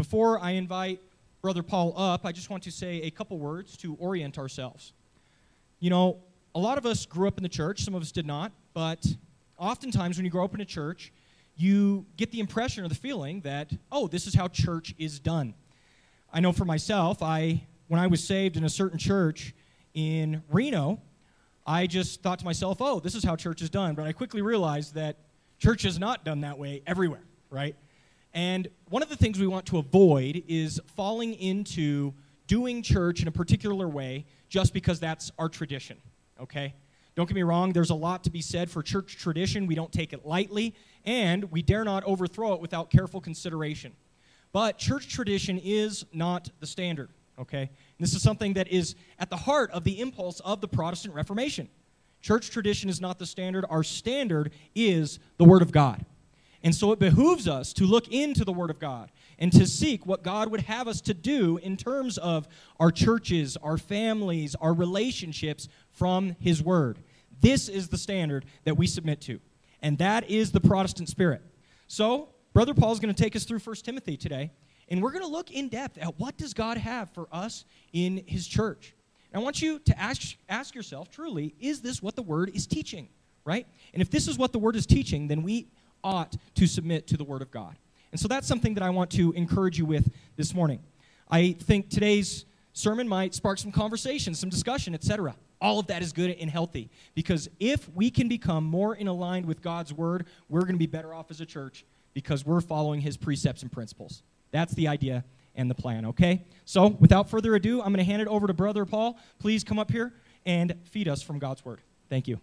before I invite Brother Paul up, I just want to say a couple words to orient ourselves. You know, a lot of us grew up in the church, some of us did not, but oftentimes when you grow up in a church, you get the impression or the feeling that, oh, this is how church is done. I know for myself, when I was saved in a certain church in Reno, I just thought to myself, oh, this is how church is done. But I quickly realized that church is not done that way everywhere, right? And one of the things we want to avoid is falling into doing church in a particular way just because that's our tradition, okay? Don't get me wrong, there's a lot to be said for church tradition. We don't take it lightly, and we dare not overthrow it without careful consideration. But church tradition is not the standard, okay? And this is something that is at the heart of the impulse of the Protestant Reformation. Church tradition is not the standard. Our standard is the Word of God. And so it behooves us to look into the Word of God and to seek what God would have us to do in terms of our churches, our families, our relationships from His Word. This is the standard that we submit to, and that is the Protestant spirit. So, Brother Paul is going to take us through 1 Timothy today, and we're going to look in depth at what does God have for us in His church. And I want you to ask yourself, truly, is this what the Word is teaching, right? And if this is what the Word is teaching, then we ought to submit to the Word of God. And so that's something that I want to encourage you with this morning. I think today's sermon might spark some conversation, some discussion, etc. All of that is good and healthy, because if we can become more in aligned with God's Word, we're going to be better off as a church because we're following His precepts and principles. That's the idea and the plan, okay? So without further ado, I'm going to hand it over to Brother Paul. Please come up here and feed us from God's Word. Thank you.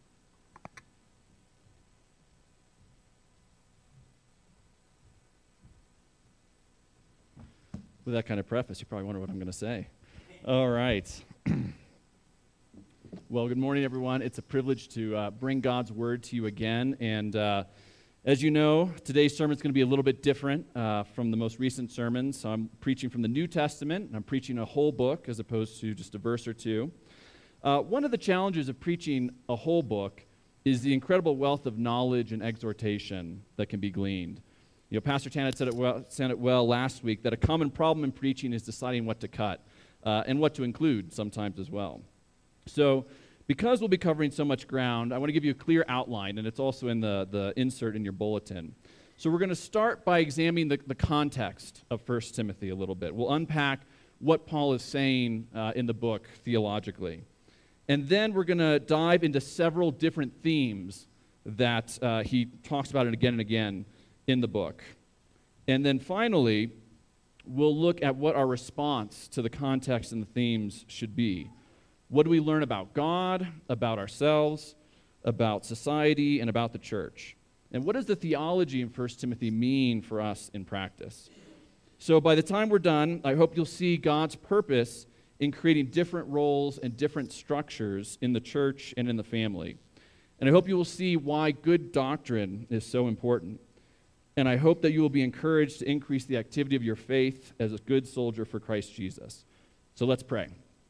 With that kind of preface, you probably wonder what I'm going to say. All right. Well, good morning, everyone. It's a privilege to bring God's Word to you again. And as you know, today's sermon is going to be a little bit different from the most recent sermons. So I'm preaching from the New Testament, and I'm preaching a whole book as opposed to just a verse or two. One of the challenges of preaching a whole book is the incredible wealth of knowledge and exhortation that can be gleaned. You know, Pastor Tanit said it well last week that a common problem in preaching is deciding what to cut and what to include sometimes as well. So because we'll be covering so much ground, I want to give you a clear outline, and it's also in the insert in your bulletin. So we're going to start by examining the context of 1 Timothy a little bit. We'll unpack what Paul is saying in the book theologically. And then we're going to dive into several different themes that he talks about it again and again in the book. And then finally, we'll look at what our response to the context and the themes should be. What do we learn about God, about ourselves, about society, and about the church? And what does the theology in 1 Timothy mean for us in practice? So by the time we're done, I hope you'll see God's purpose in creating different roles and different structures in the church and in the family. And I hope you will see why good doctrine is so important. And I hope that you will be encouraged to increase the activity of your faith as a good soldier for Christ Jesus. So let's pray.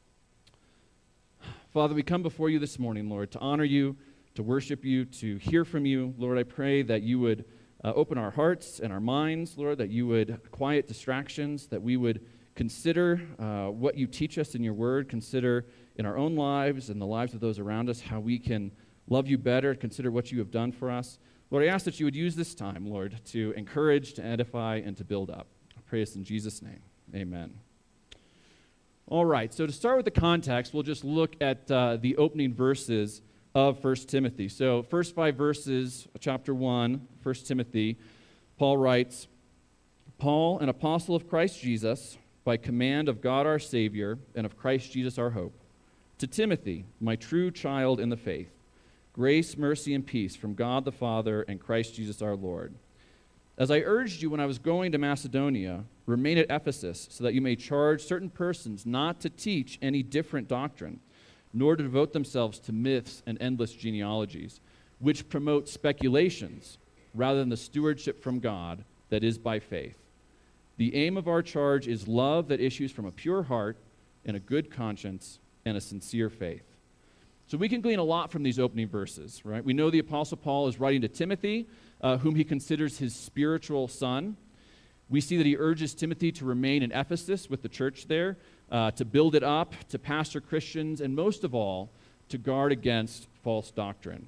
Father, we come before you this morning, Lord, to honor you, to worship you, to hear from you. Lord, I pray that you would open our hearts and our minds, Lord, that you would quiet distractions, that we would consider what you teach us in your word, consider in our own lives and the lives of those around us how we can love you better, consider what you have done for us. Lord, I ask that you would use this time, Lord, to encourage, to edify, and to build up. I pray this in Jesus' name. Amen. All right, so to start with the context, we'll just look at the opening verses of 1 Timothy. So first 5 verses, chapter 1, 1 Timothy, Paul writes, Paul, an apostle of Christ Jesus, by command of God our Savior and of Christ Jesus our hope, to Timothy, my true child in the faith, grace, mercy, and peace from God the Father and Christ Jesus our Lord. As I urged you when I was going to Macedonia, remain at Ephesus so that you may charge certain persons not to teach any different doctrine, nor to devote themselves to myths and endless genealogies, which promote speculations rather than the stewardship from God that is by faith. The aim of our charge is love that issues from a pure heart and a good conscience and a sincere faith. So we can glean a lot from these opening verses, right? We know the Apostle Paul is writing to Timothy, whom he considers his spiritual son. We see that he urges Timothy to remain in Ephesus with the church there, to build it up, to pastor Christians, and most of all, to guard against false doctrine.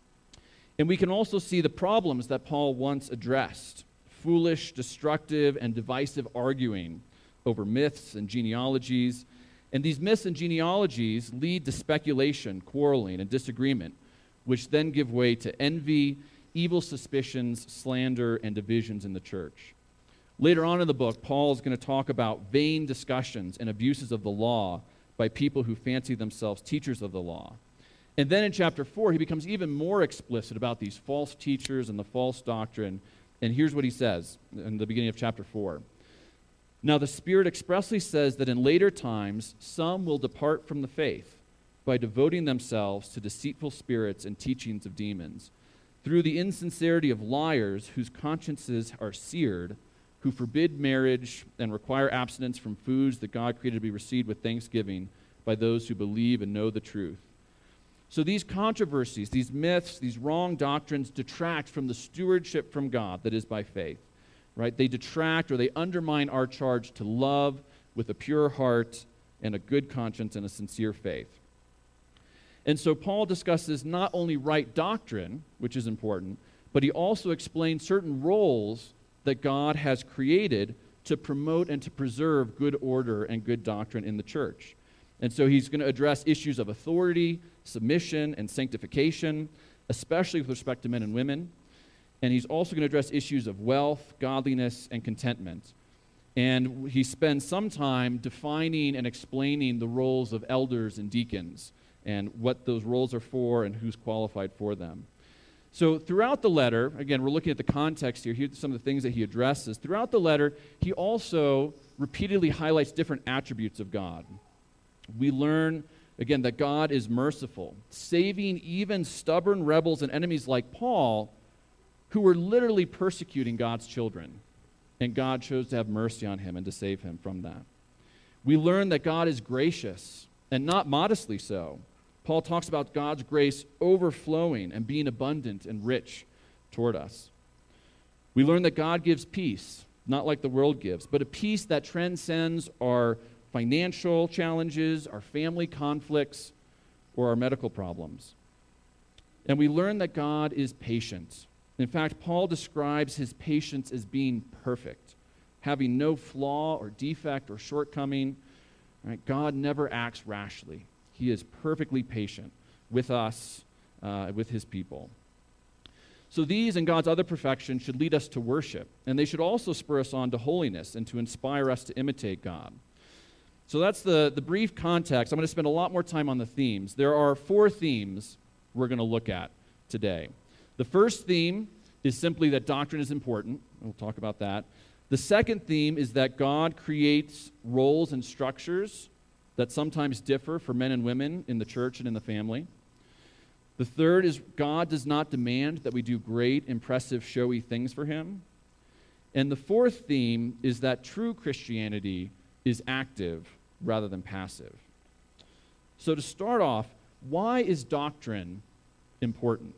And we can also see the problems that Paul once addressed: foolish, destructive, and divisive arguing over myths and genealogies. And these myths and genealogies lead to speculation, quarreling, and disagreement, which then give way to envy, evil suspicions, slander, and divisions in the church. Later on in the book, Paul is going to talk about vain discussions and abuses of the law by people who fancy themselves teachers of the law. And then in chapter 4, he becomes even more explicit about these false teachers and the false doctrine. And here's what he says in the beginning of chapter 4. Now the Spirit expressly says that in later times some will depart from the faith by devoting themselves to deceitful spirits and teachings of demons, through the insincerity of liars whose consciences are seared, who forbid marriage and require abstinence from foods that God created to be received with thanksgiving by those who believe and know the truth. So these controversies, these myths, these wrong doctrines detract from the stewardship from God that is by faith, right? They detract or they undermine our charge to love with a pure heart and a good conscience and a sincere faith. And so Paul discusses not only right doctrine, which is important, but he also explains certain roles that God has created to promote and to preserve good order and good doctrine in the church. And so he's going to address issues of authority, submission, and sanctification, especially with respect to men and women. And he's also going to address issues of wealth, godliness, and contentment. And he spends some time defining and explaining the roles of elders and deacons and what those roles are for and who's qualified for them. So throughout the letter, again, we're looking at the context here. Here's some of the things that he addresses. Throughout the letter, he also repeatedly highlights different attributes of God. We learn, again, that God is merciful, saving even stubborn rebels and enemies like Paul, who were literally persecuting God's children. And God chose to have mercy on him and to save him from that. We learn that God is gracious, and not modestly so. Paul talks about God's grace overflowing and being abundant and rich toward us. We learn that God gives peace, not like the world gives, but a peace that transcends our financial challenges, our family conflicts, or our medical problems. And we learn that God is patient. In fact, Paul describes his patience as being perfect, having no flaw or defect or shortcoming. Right? God never acts rashly. He is perfectly patient with us, with his people. So these and God's other perfections should lead us to worship, and they should also spur us on to holiness and to inspire us to imitate God. So that's the brief context. I'm going to spend a lot more time on the themes. There are 4 themes we're going to look at today. The first theme is simply that doctrine is important. We'll talk about that. The second theme is that God creates roles and structures that sometimes differ for men and women in the church and in the family. The third is God does not demand that we do great, impressive, showy things for him. And the fourth theme is that true Christianity is active rather than passive. So to start off, why is doctrine important?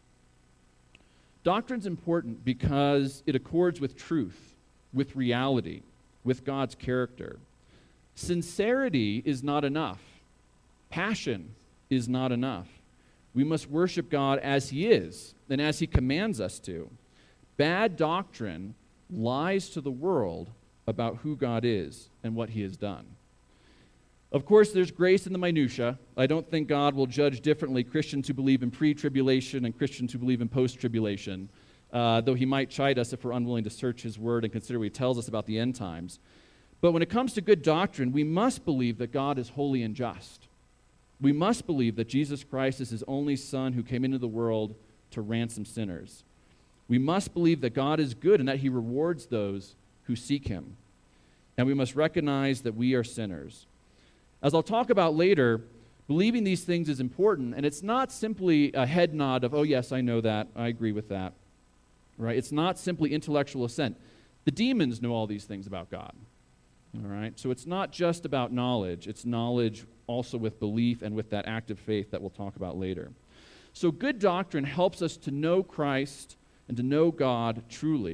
Doctrine's important because it accords with truth, with reality, with God's character. Sincerity is not enough. Passion is not enough. We must worship God as he is and as he commands us to. Bad doctrine lies to the world about who God is and what he has done. Of course, there's grace in the minutia. I don't think God will judge differently Christians who believe in pre-tribulation and Christians who believe in post-tribulation, though he might chide us if we're unwilling to search his word and consider what he tells us about the end times. But when it comes to good doctrine, we must believe that God is holy and just. We must believe that Jesus Christ is his only Son who came into the world to ransom sinners. We must believe that God is good and that he rewards those who seek him. And we must recognize that we are sinners. As I'll talk about later, believing these things is important, and it's not simply a head nod of, oh yes, I know that, I agree with that. Right? It's not simply intellectual assent. The demons know all these things about God. All right? So it's not just about knowledge, it's knowledge also with belief and with that active faith that we'll talk about later. So good doctrine helps us to know Christ and to know God truly.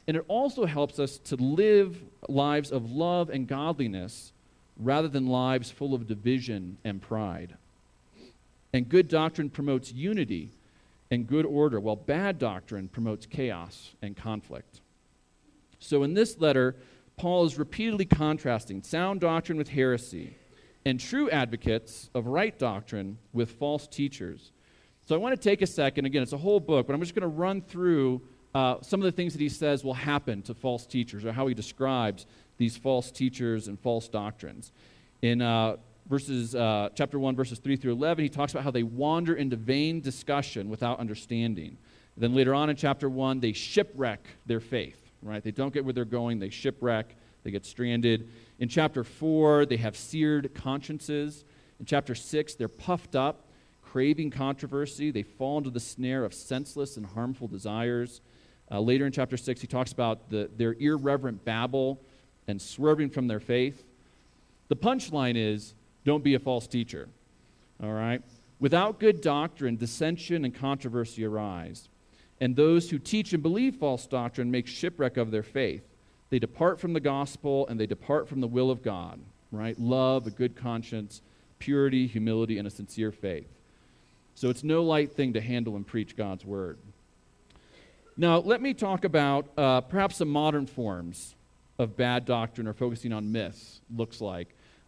And it also helps us to live lives of love and godliness rather than lives full of division and pride. And good doctrine promotes unity and good order, while bad doctrine promotes chaos and conflict. So in this letter, Paul is repeatedly contrasting sound doctrine with heresy and true advocates of right doctrine with false teachers. So I want to take a second. Again, it's a whole book, but I'm just going to run through some of the things that he says will happen to false teachers, or how he describes these false teachers and false doctrines. In chapter 1, verses 3 through 11, he talks about how they wander into vain discussion without understanding. Then later on in chapter 1, they shipwreck their faith, right? They don't get where they're going, they shipwreck, they get stranded. In chapter 4, they have seared consciences. In chapter 6, they're puffed up, craving controversy. They fall into the snare of senseless and harmful desires. Later in chapter 6, he talks about their irreverent babble and swerving from their faith. The punchline is, don't be a false teacher, all right? Without good doctrine, dissension and controversy arise. And those who teach and believe false doctrine make shipwreck of their faith. They depart from the gospel and they depart from the will of God, right? Love, a good conscience, purity, humility, and a sincere faith. So it's no light thing to handle and preach God's word. Now, let me talk about perhaps some modern forms of bad doctrine, or focusing on myths, looks like.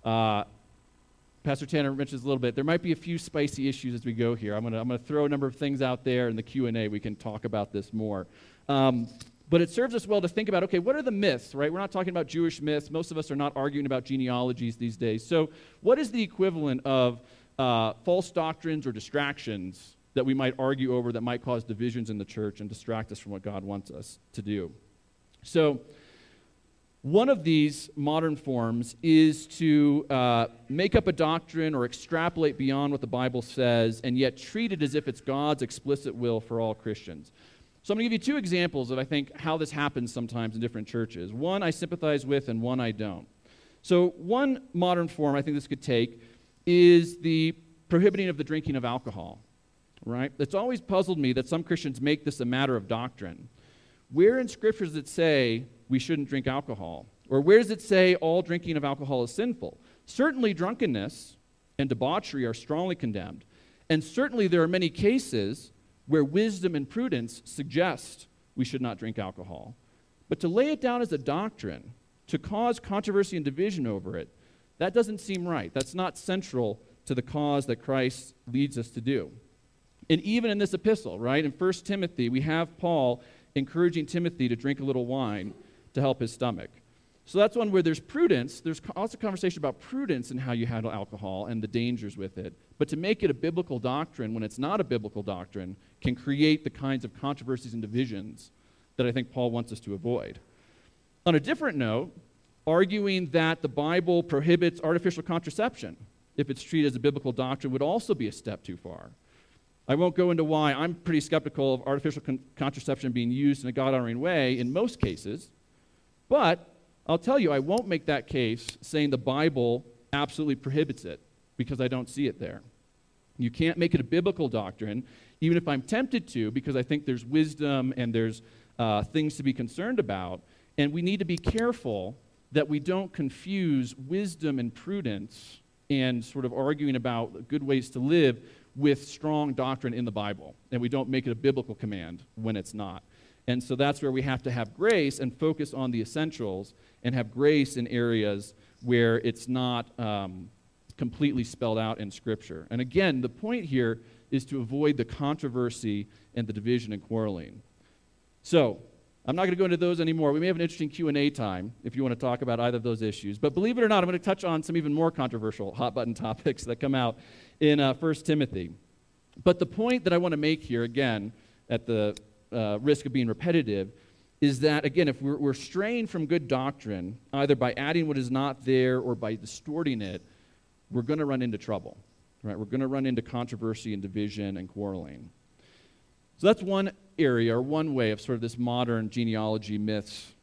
Pastor Tanner mentions a little bit. There might be a few spicy issues as we go here. I'm gonna throw a number of things out there in the Q&A. We can talk about this more. But it serves us well to think about, okay, what are the myths, right? We're not talking about Jewish myths. Most of us are not arguing about genealogies these days. So what is the equivalent of false doctrines or distractions that we might argue over that might cause divisions in the church and distract us from what God wants us to do? So one of these modern forms is to make up a doctrine or extrapolate beyond what the Bible says and yet treat it as if it's God's explicit will for all Christians. So I'm going to give you two examples of, I think, how this happens sometimes in different churches. One I sympathize with and one I don't. So one modern form I think this could take is the prohibiting of the drinking of alcohol, right? It's always puzzled me that some Christians make this a matter of doctrine. Where in Scripture does it say we shouldn't drink alcohol? Or where does it say all drinking of alcohol is sinful? Certainly drunkenness and debauchery are strongly condemned. And certainly there are many cases where wisdom and prudence suggest we should not drink alcohol. But to lay it down as a doctrine, to cause controversy and division over it, that doesn't seem right. That's not central to the cause that Christ leads us to do. And even in this epistle, right, in 1 Timothy, we have Paul encouraging Timothy to drink a little wine to help his stomach. So that's one where there's prudence. There's also conversation about prudence in how you handle alcohol and the dangers with it. But to make it a biblical doctrine when it's not a biblical doctrine can create the kinds of controversies and divisions that I think Paul wants us to avoid. On a different note, arguing that the Bible prohibits artificial contraception, if it's treated as a biblical doctrine, would also be a step too far. I won't go into why I'm pretty skeptical of artificial contraception being used in a God-honoring way in most cases, but I'll tell you, I won't make that case saying the Bible absolutely prohibits it, because I don't see it there. You can't make it a biblical doctrine, even if I'm tempted to, because I think there's wisdom and there's things to be concerned about, and we need to be careful that we don't confuse wisdom and prudence and sort of arguing about good ways to live with strong doctrine in the Bible, and we don't make it a biblical command when it's not. And so that's where we have to have grace and focus on the essentials and have grace in areas where it's not completely spelled out in Scripture. And again, the point here is to avoid the controversy and the division and quarreling. So I'm not going to go into those anymore. We may have an interesting Q&A time if you want to talk about either of those issues. But believe it or not, I'm going to touch on some even more controversial hot-button topics that come out in 1 Timothy. But the point that I want to make here, again, at the risk of being repetitive, is that, again, if we're straying from good doctrine, either by adding what is not there or by distorting it, we're going to run into trouble, right? We're going to run into controversy and division and quarreling. So that's one area or one way of sort of this modern genealogy myths,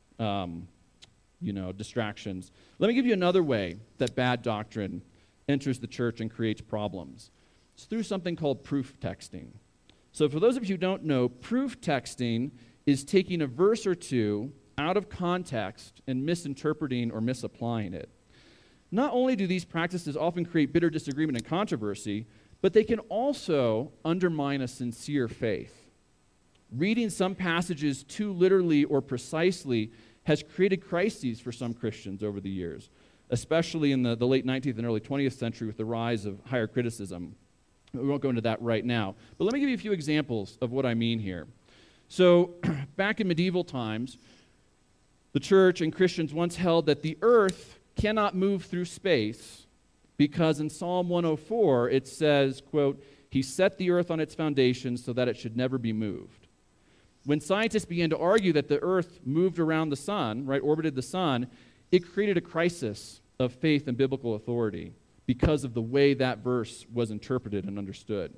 distractions. Let me give you another way that bad doctrine enters the church and creates problems. It's through something called proof texting. So for those of you who don't know, proof texting is taking a verse or two out of context and misinterpreting or misapplying it. Not only do these practices often create bitter disagreement and controversy, but they can also undermine a sincere faith. Reading some passages too literally or precisely has created crises for some Christians over the years, especially in the late 19th and early 20th century with the rise of higher criticism. We won't go into that right now, but let me give you a few examples of what I mean here. So, back in medieval times, the church and Christians once held that the earth cannot move through space because in Psalm 104 it says, quote, "He set the earth on its foundations so that it should never be moved." When scientists began to argue that the earth moved around the sun, right, orbited the sun, it created a crisis of faith and biblical authority because of the way that verse was interpreted and understood.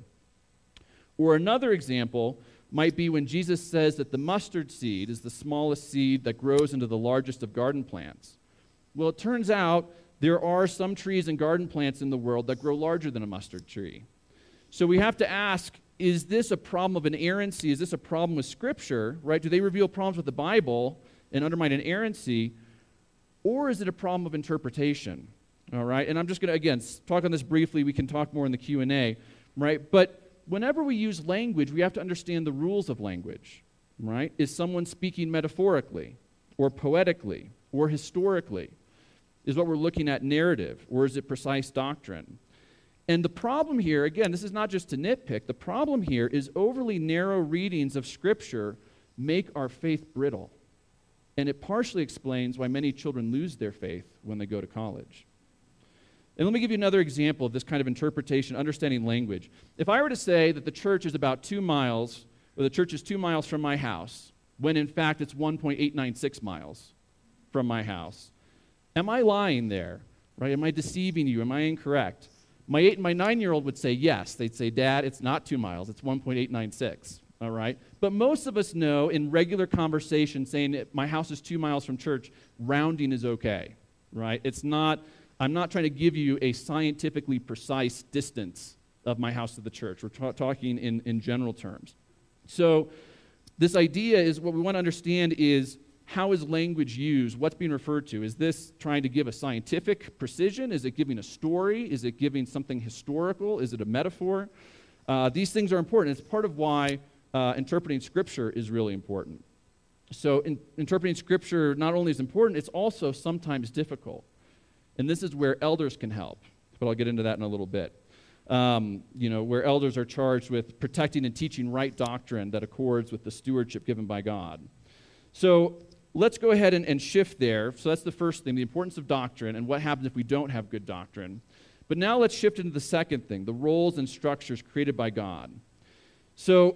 Or another example might be when Jesus says that the mustard seed is the smallest seed that grows into the largest of garden plants. Well, it turns out there are some trees and garden plants in the world that grow larger than a mustard tree. So we have to ask, is this a problem of inerrancy? Is this a problem with Scripture, right? Do they reveal problems with the Bible and undermine inerrancy? Or is it a problem of interpretation? All right, and I'm just going to, again, talk on this briefly. We can talk more in the Q&A, right? But whenever we use language, we have to understand the rules of language, right? Is someone speaking metaphorically or poetically or historically? Is what we're looking at narrative, or is it precise doctrine? And the problem here, again, this is not just to nitpick, the problem here is overly narrow readings of Scripture make our faith brittle. And it partially explains why many children lose their faith when they go to college. And let me give you another example of this kind of interpretation, understanding language. If I were to say that the church is about 2 miles, or the church is 2 miles from my house, when in fact it's 1.896 miles from my house, am I lying there? Right? Am I deceiving you? Am I incorrect? My 8 and my 9-year-old would say yes. They'd say, "Dad, it's not 2 miles, it's 1.896. All right? But most of us know in regular conversation saying my house is 2 miles from church, rounding is okay. Right? I'm not trying to give you a scientifically precise distance of my house to the church. We're talking in general terms. So this idea is what we want to understand is how is language used? What's being referred to? Is this trying to give a scientific precision? Is it giving a story? Is it giving something historical? Is it a metaphor? These things are important. It's part of why interpreting Scripture is really important. So interpreting Scripture not only is important, it's also sometimes difficult. And this is where elders can help, but I'll get into that in a little bit. Where elders are charged with protecting and teaching right doctrine that accords with the stewardship given by God. So let's go ahead and shift there. So that's the first thing, the importance of doctrine and what happens if we don't have good doctrine. But now let's shift into the second thing, the roles and structures created by God. So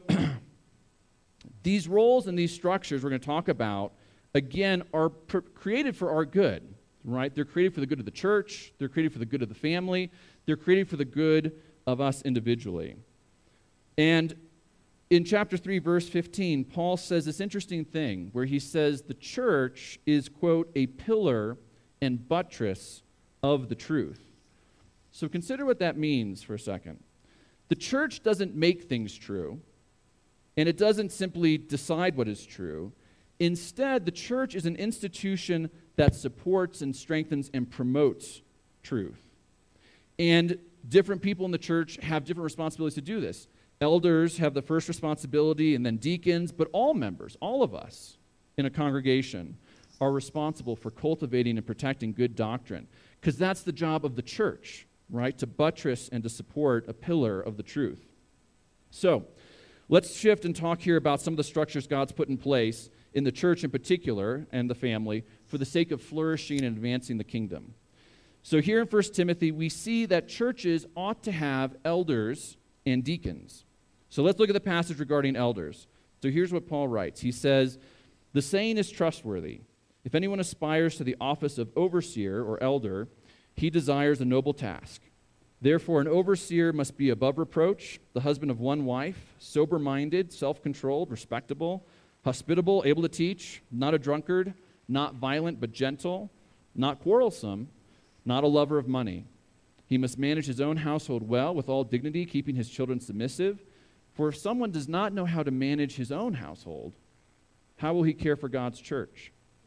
these roles and these structures we're going to talk about, again, are created for our good. Right? They're created for the good of the church. They're created for the good of the family. They're created for the good of us individually. And in chapter 3, verse 15, Paul says this interesting thing where he says the church is, quote, a pillar and buttress of the truth. So consider what that means for a second. The church doesn't make things true, and it doesn't simply decide what is true. Instead, the church is an institution that supports and strengthens and promotes truth. And different people in the church have different responsibilities to do this. Elders have the first responsibility, and then deacons, but all members, all of us in a congregation are responsible for cultivating and protecting good doctrine, because that's the job of the church, right? To buttress and to support a pillar of the truth. So let's shift and talk here about some of the structures God's put in place in the church in particular and the family for the sake of flourishing and advancing the kingdom. So here in 1 Timothy, we see that churches ought to have elders and deacons. So let's look at the passage regarding elders. So here's what Paul writes. He says, "The saying is trustworthy. If anyone aspires to the office of overseer or elder, he desires a noble task. Therefore, an overseer must be above reproach, the husband of one wife, sober-minded, self-controlled, respectable, hospitable, able to teach, not a drunkard, not violent but gentle, not quarrelsome, not a lover of money. He must manage his own household well with all dignity, keeping his children submissive. For if someone does not know how to manage his own household, how will he care for God's church?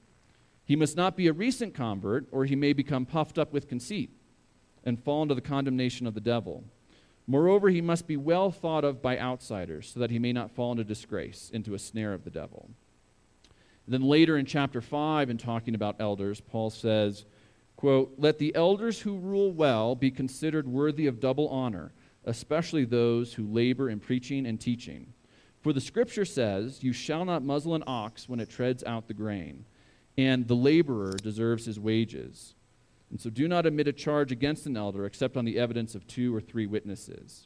He must not be a recent convert, or he may become puffed up with conceit and fall into the condemnation of the devil. Moreover, he must be well thought of by outsiders, so that he may not fall into disgrace, into a snare of the devil. Then later in chapter 5, in talking about elders, Paul says, quote, "Let the elders who rule well be considered worthy of double honor, especially those who labor in preaching and teaching. For the scripture says, 'You shall not muzzle an ox when it treads out the grain,' and the laborer deserves his wages. And so do not admit a charge against an elder except on the evidence of 2 or 3 witnesses."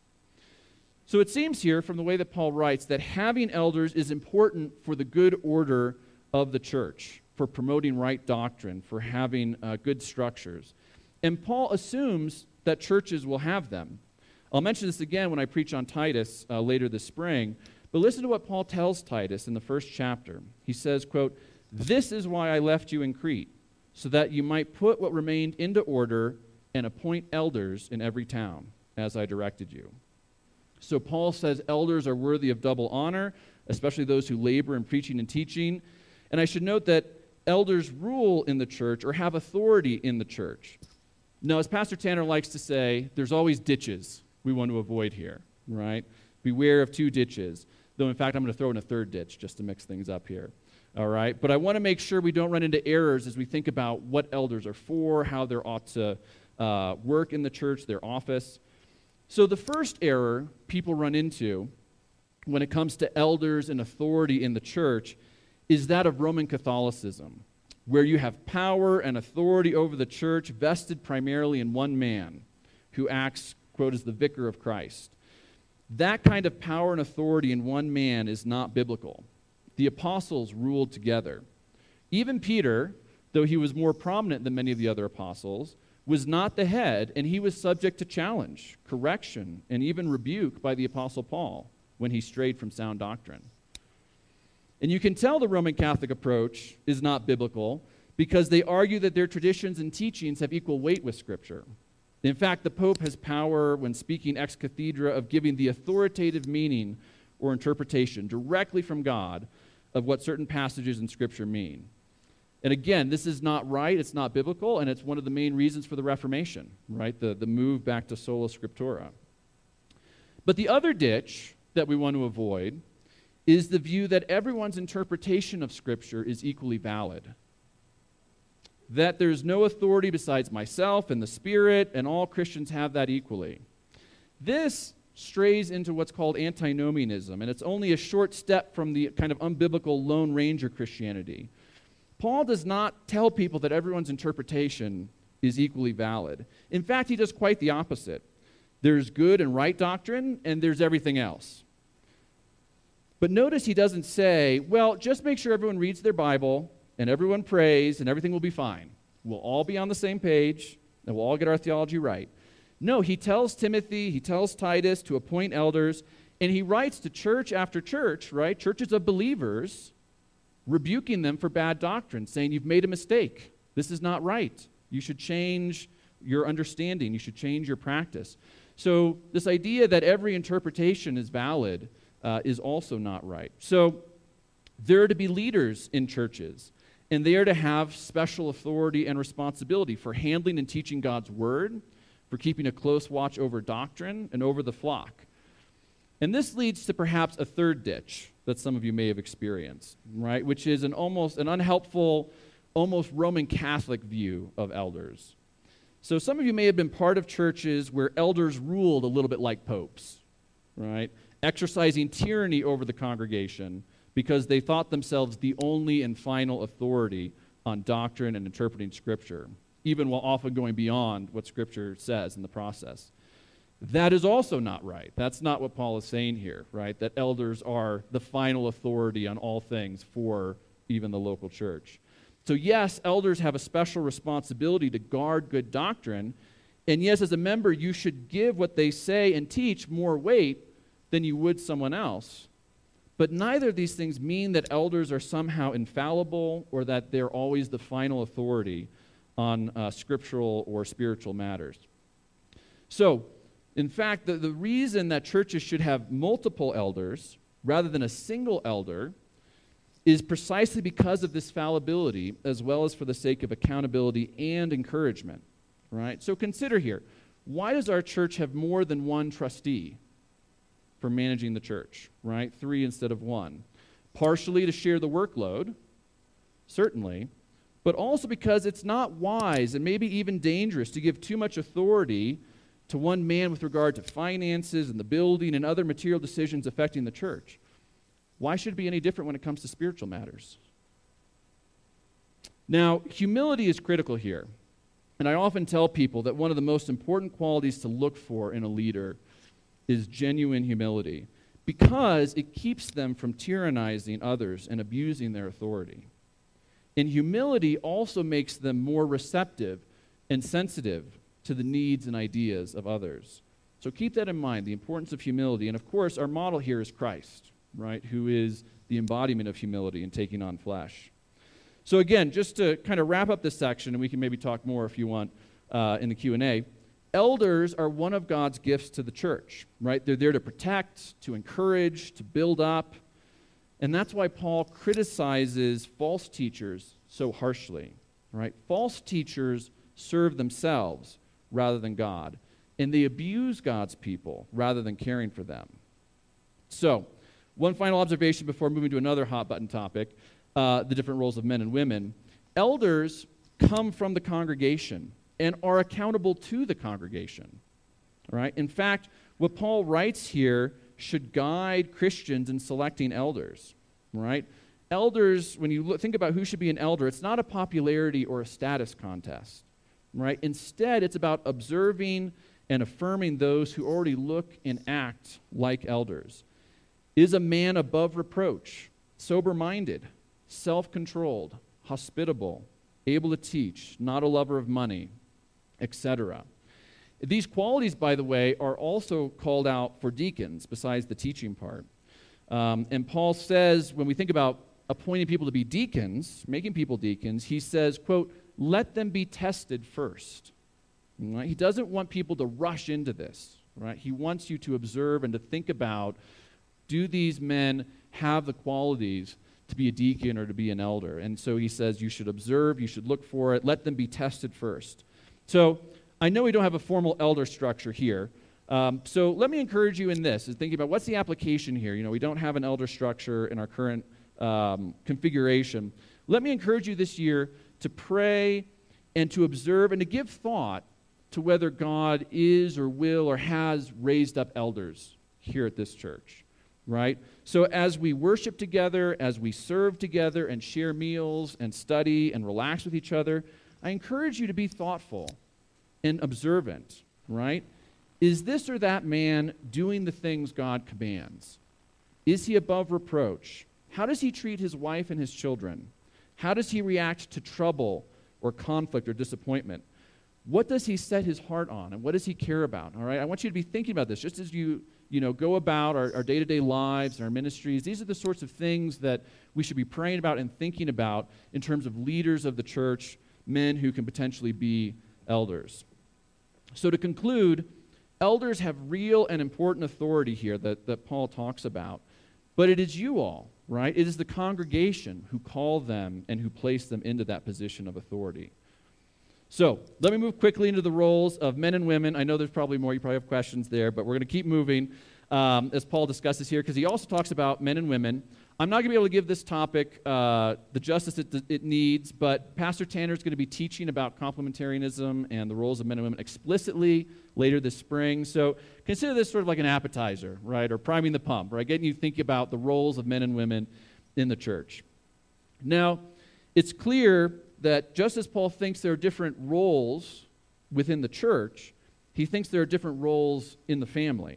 So it seems here, from the way that Paul writes, that having elders is important for the good order of the church, for promoting right doctrine, for having good structures. And Paul assumes that churches will have them. I'll mention this again when I preach on Titus later this spring, but listen to what Paul tells Titus in the first chapter. He says, quote, "This is why I left you in Crete, so that you might put what remained into order and appoint elders in every town, as I directed you." So Paul says elders are worthy of double honor, especially those who labor in preaching and teaching. And I should note that elders rule in the church or have authority in the church. Now, as Pastor Tanner likes to say, there's always ditches we want to avoid here, right? Beware of 2 ditches. Though, in fact, I'm going to throw in a 3rd ditch just to mix things up here. All right? But I want to make sure we don't run into errors as we think about what elders are for, how they ought to work in the church, their office. So the first error people run into when it comes to elders and authority in the church is that of Roman Catholicism, where you have power and authority over the church vested primarily in one man who acts, quote, as the vicar of Christ. That kind of power and authority in one man is not biblical. The apostles ruled together. Even Peter, though he was more prominent than many of the other apostles, was not the head, and he was subject to challenge, correction, and even rebuke by the apostle Paul when he strayed from sound doctrine. And you can tell the Roman Catholic approach is not biblical because they argue that their traditions and teachings have equal weight with Scripture. In fact, the Pope has power when speaking ex cathedra of giving the authoritative meaning or interpretation directly from God of what certain passages in Scripture mean. And again, this is not right, it's not biblical, and it's one of the main reasons for the Reformation, right? The move back to sola scriptura. But the other ditch that we want to avoid is the view that everyone's interpretation of Scripture is equally valid. That there's no authority besides myself and the Spirit, and all Christians have that equally. This strays into what's called antinomianism, and it's only a short step from the kind of unbiblical Lone Ranger Christianity. Paul does not tell people that everyone's interpretation is equally valid. In fact, he does quite the opposite. There's good and right doctrine, and there's everything else. But notice he doesn't say, well, just make sure everyone reads their Bible and everyone prays and everything will be fine. We'll all be on the same page and we'll all get our theology right. No, he tells Timothy, he tells Titus to appoint elders, and he writes to church after church, right? Churches of believers, rebuking them for bad doctrine, saying you've made a mistake. This is not right. You should change your understanding. You should change your practice. So this idea that every interpretation is valid is also not right. So there are to be leaders in churches, and they are to have special authority and responsibility for handling and teaching God's word, for keeping a close watch over doctrine and over the flock. And this leads to perhaps a 3rd ditch that some of you may have experienced, right? Which is an unhelpful, almost Roman Catholic view of elders. So some of you may have been part of churches where elders ruled a little bit like popes, right? Exercising tyranny over the congregation because they thought themselves the only and final authority on doctrine and interpreting Scripture, even while often going beyond what Scripture says in the process. That is also not right. That's not what Paul is saying here, right? That elders are the final authority on all things for even the local church. So yes, elders have a special responsibility to guard good doctrine, and yes, as a member, you should give what they say and teach more weight than you would someone else. But neither of these things mean that elders are somehow infallible or that they're always the final authority on scriptural or spiritual matters. So, in fact, the reason that churches should have multiple elders rather than a single elder is precisely because of this fallibility, as well as for the sake of accountability and encouragement, right? So consider here, why does our church have more than one trustee for managing the church, right? 3 instead of 1. Partially to share the workload, certainly, but also because it's not wise and maybe even dangerous to give too much authority to one man with regard to finances and the building and other material decisions affecting the church. Why should it be any different when it comes to spiritual matters? Now, humility is critical here. And I often tell people that one of the most important qualities to look for in a leader is genuine humility, because it keeps them from tyrannizing others and abusing their authority. And humility also makes them more receptive and sensitive to the needs and ideas of others. So keep that in mind, the importance of humility. And of course, our model here is Christ, right, who is the embodiment of humility and taking on flesh. So again, just to kind of wrap up this section, and we can maybe talk more if you want in the Q&A, elders are one of God's gifts to the church, right? They're there to protect, to encourage, to build up. And that's why Paul criticizes false teachers so harshly, right? False teachers serve themselves rather than God, and they abuse God's people rather than caring for them. So, one final observation before moving to another hot-button topic, the different roles of men and women. Elders come from the congregation and are accountable to the congregation, right? In fact, what Paul writes here should guide Christians in selecting elders, right? Elders, when you think about who should be an elder, it's not a popularity or a status contest, right? Instead, it's about observing and affirming those who already look and act like elders. Is a man above reproach, sober-minded, self-controlled, hospitable, able to teach, not a lover of money, etc. These qualities, by the way, are also called out for deacons, besides the teaching part. And Paul says, when we think about appointing people to be deacons, making people deacons, he says, quote, let them be tested first. Right? He doesn't want people to rush into this. Right? He wants you to observe and to think about, do these men have the qualities to be a deacon or to be an elder? And so he says you should observe, you should look for it, let them be tested first. So I know we don't have a formal elder structure here. So let me encourage you in this, is thinking about what's the application here. You know, we don't have an elder structure in our current configuration. Let me encourage you this year to pray and to observe and to give thought to whether God is or will or has raised up elders here at this church, right? So as we worship together, as we serve together and share meals and study and relax with each other, I encourage you to be thoughtful and observant, right? Is this or that man doing the things God commands? Is he above reproach? How does he treat his wife and his children? How does he react to trouble or conflict or disappointment? What does he set his heart on, and what does he care about? All right, I want you to be thinking about this just as you go about our day-to-day lives and our ministries. These are the sorts of things that we should be praying about and thinking about in terms of leaders of the church, men who can potentially be elders. So to conclude, elders have real and important authority here that Paul talks about, but it is you all, right? It is the congregation who call them and who place them into that position of authority. So let me move quickly into the roles of men and women. I know there's probably more. You probably have questions there, but we're going to keep moving as Paul discusses here, because he also talks about men and women. I'm not going to be able to give this topic the justice it needs, but Pastor Tanner is going to be teaching about complementarianism and the roles of men and women explicitly later this spring. So consider this sort of like an appetizer, right, or priming the pump, right, getting you to think about the roles of men and women in the church. Now, it's clear that just as Paul thinks there are different roles within the church, he thinks there are different roles in the family.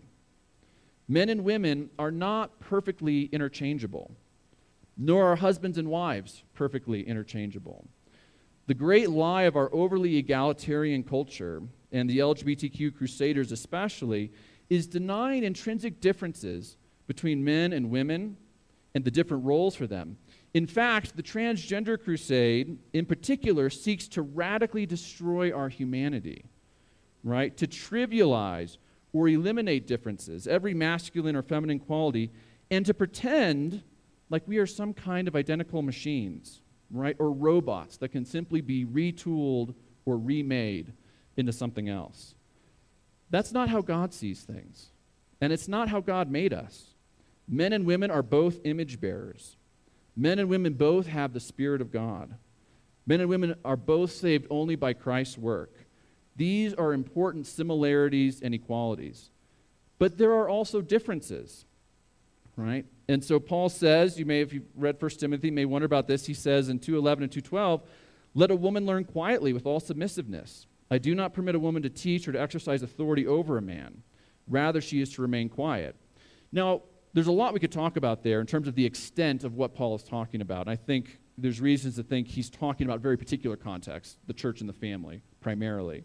Men and women are not perfectly interchangeable, nor are husbands and wives perfectly interchangeable. The great lie of our overly egalitarian culture, and the LGBTQ crusaders especially, is denying intrinsic differences between men and women and the different roles for them. In fact, the transgender crusade, in particular, seeks to radically destroy our humanity, right? To trivialize or eliminate differences, every masculine or feminine quality, and to pretend like we are some kind of identical machines, right? Or robots that can simply be retooled or remade into something else. That's not how God sees things. And it's not how God made us. Men and women are both image bearers. Men and women both have the Spirit of God. Men and women are both saved only by Christ's work. These are important similarities and equalities. But there are also differences, right? And so Paul says, you may, if you've read 1 Timothy, may wonder about this. He says in 2:11 and 2:12, let a woman learn quietly with all submissiveness. I do not permit a woman to teach or to exercise authority over a man. Rather, she is to remain quiet. Now, there's a lot we could talk about there in terms of the extent of what Paul is talking about. And I think there's reasons to think he's talking about very particular contexts, the church and the family, primarily.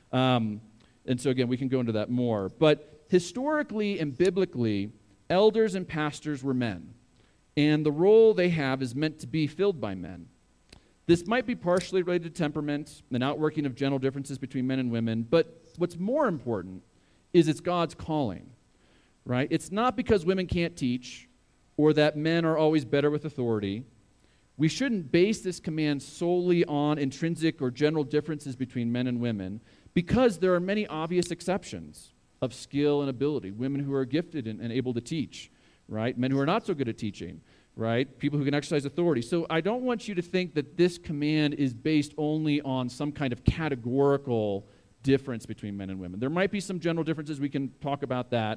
And so, again, we can go into that more. But historically and biblically, elders and pastors were men. And the role they have is meant to be filled by men. This might be partially related to temperament, an outworking of general differences between men and women. But what's more important is it's God's calling, right? It's not because women can't teach or that men are always better with authority. We shouldn't base this command solely on intrinsic or general differences between men and women, because there are many obvious exceptions of skill and ability. Women who are gifted and able to teach, right? Men who are not so good at teaching, right? People who can exercise authority. So I don't want you to think that this command is based only on some kind of categorical difference between men and women. There might be some general differences. We can talk about that.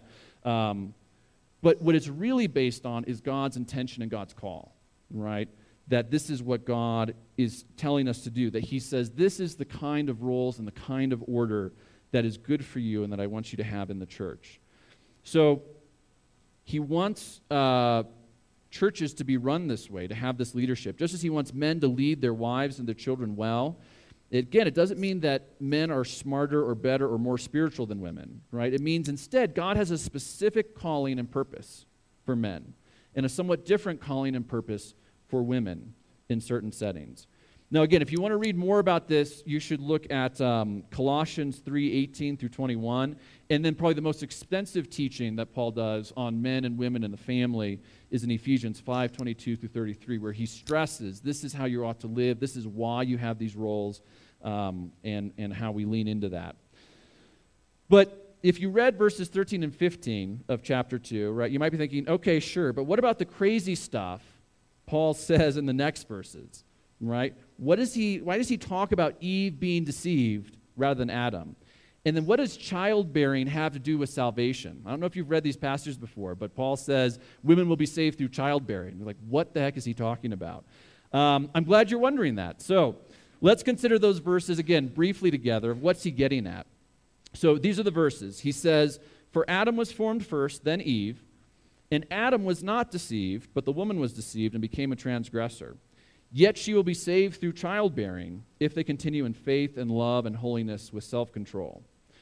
But what it's really based on is God's intention and God's call, right? That this is what God is telling us to do, that he says this is the kind of roles and the kind of order that is good for you and that I want you to have in the church. So he wants churches to be run this way, to have this leadership, just as he wants men to lead their wives and their children well. Again, it doesn't mean that men are smarter or better or more spiritual than women, right? It means instead God has a specific calling and purpose for men and a somewhat different calling and purpose for women in certain settings. Now, again, if you want to read more about this, you should look at Colossians 3:18 through 21, and then probably the most extensive teaching that Paul does on men and women in the family is in Ephesians 5:22 through 33, where he stresses this is how you ought to live, this is why you have these roles, and how we lean into that. But if you read verses 13 and 15 of chapter 2, right, you might be thinking, okay, sure, but what about the crazy stuff Paul says in the next verses, right? Why does he talk about Eve being deceived rather than Adam? And then what does childbearing have to do with salvation? I don't know if you've read these passages before, but Paul says women will be saved through childbearing. You're like, what the heck is he talking about? I'm glad you're wondering that. So let's consider those verses again briefly together. What's he getting at? So these are the verses. He says, for Adam was formed first, then Eve. And Adam was not deceived, but the woman was deceived and became a transgressor. Yet she will be saved through childbearing if they continue in faith and love and holiness with self-control.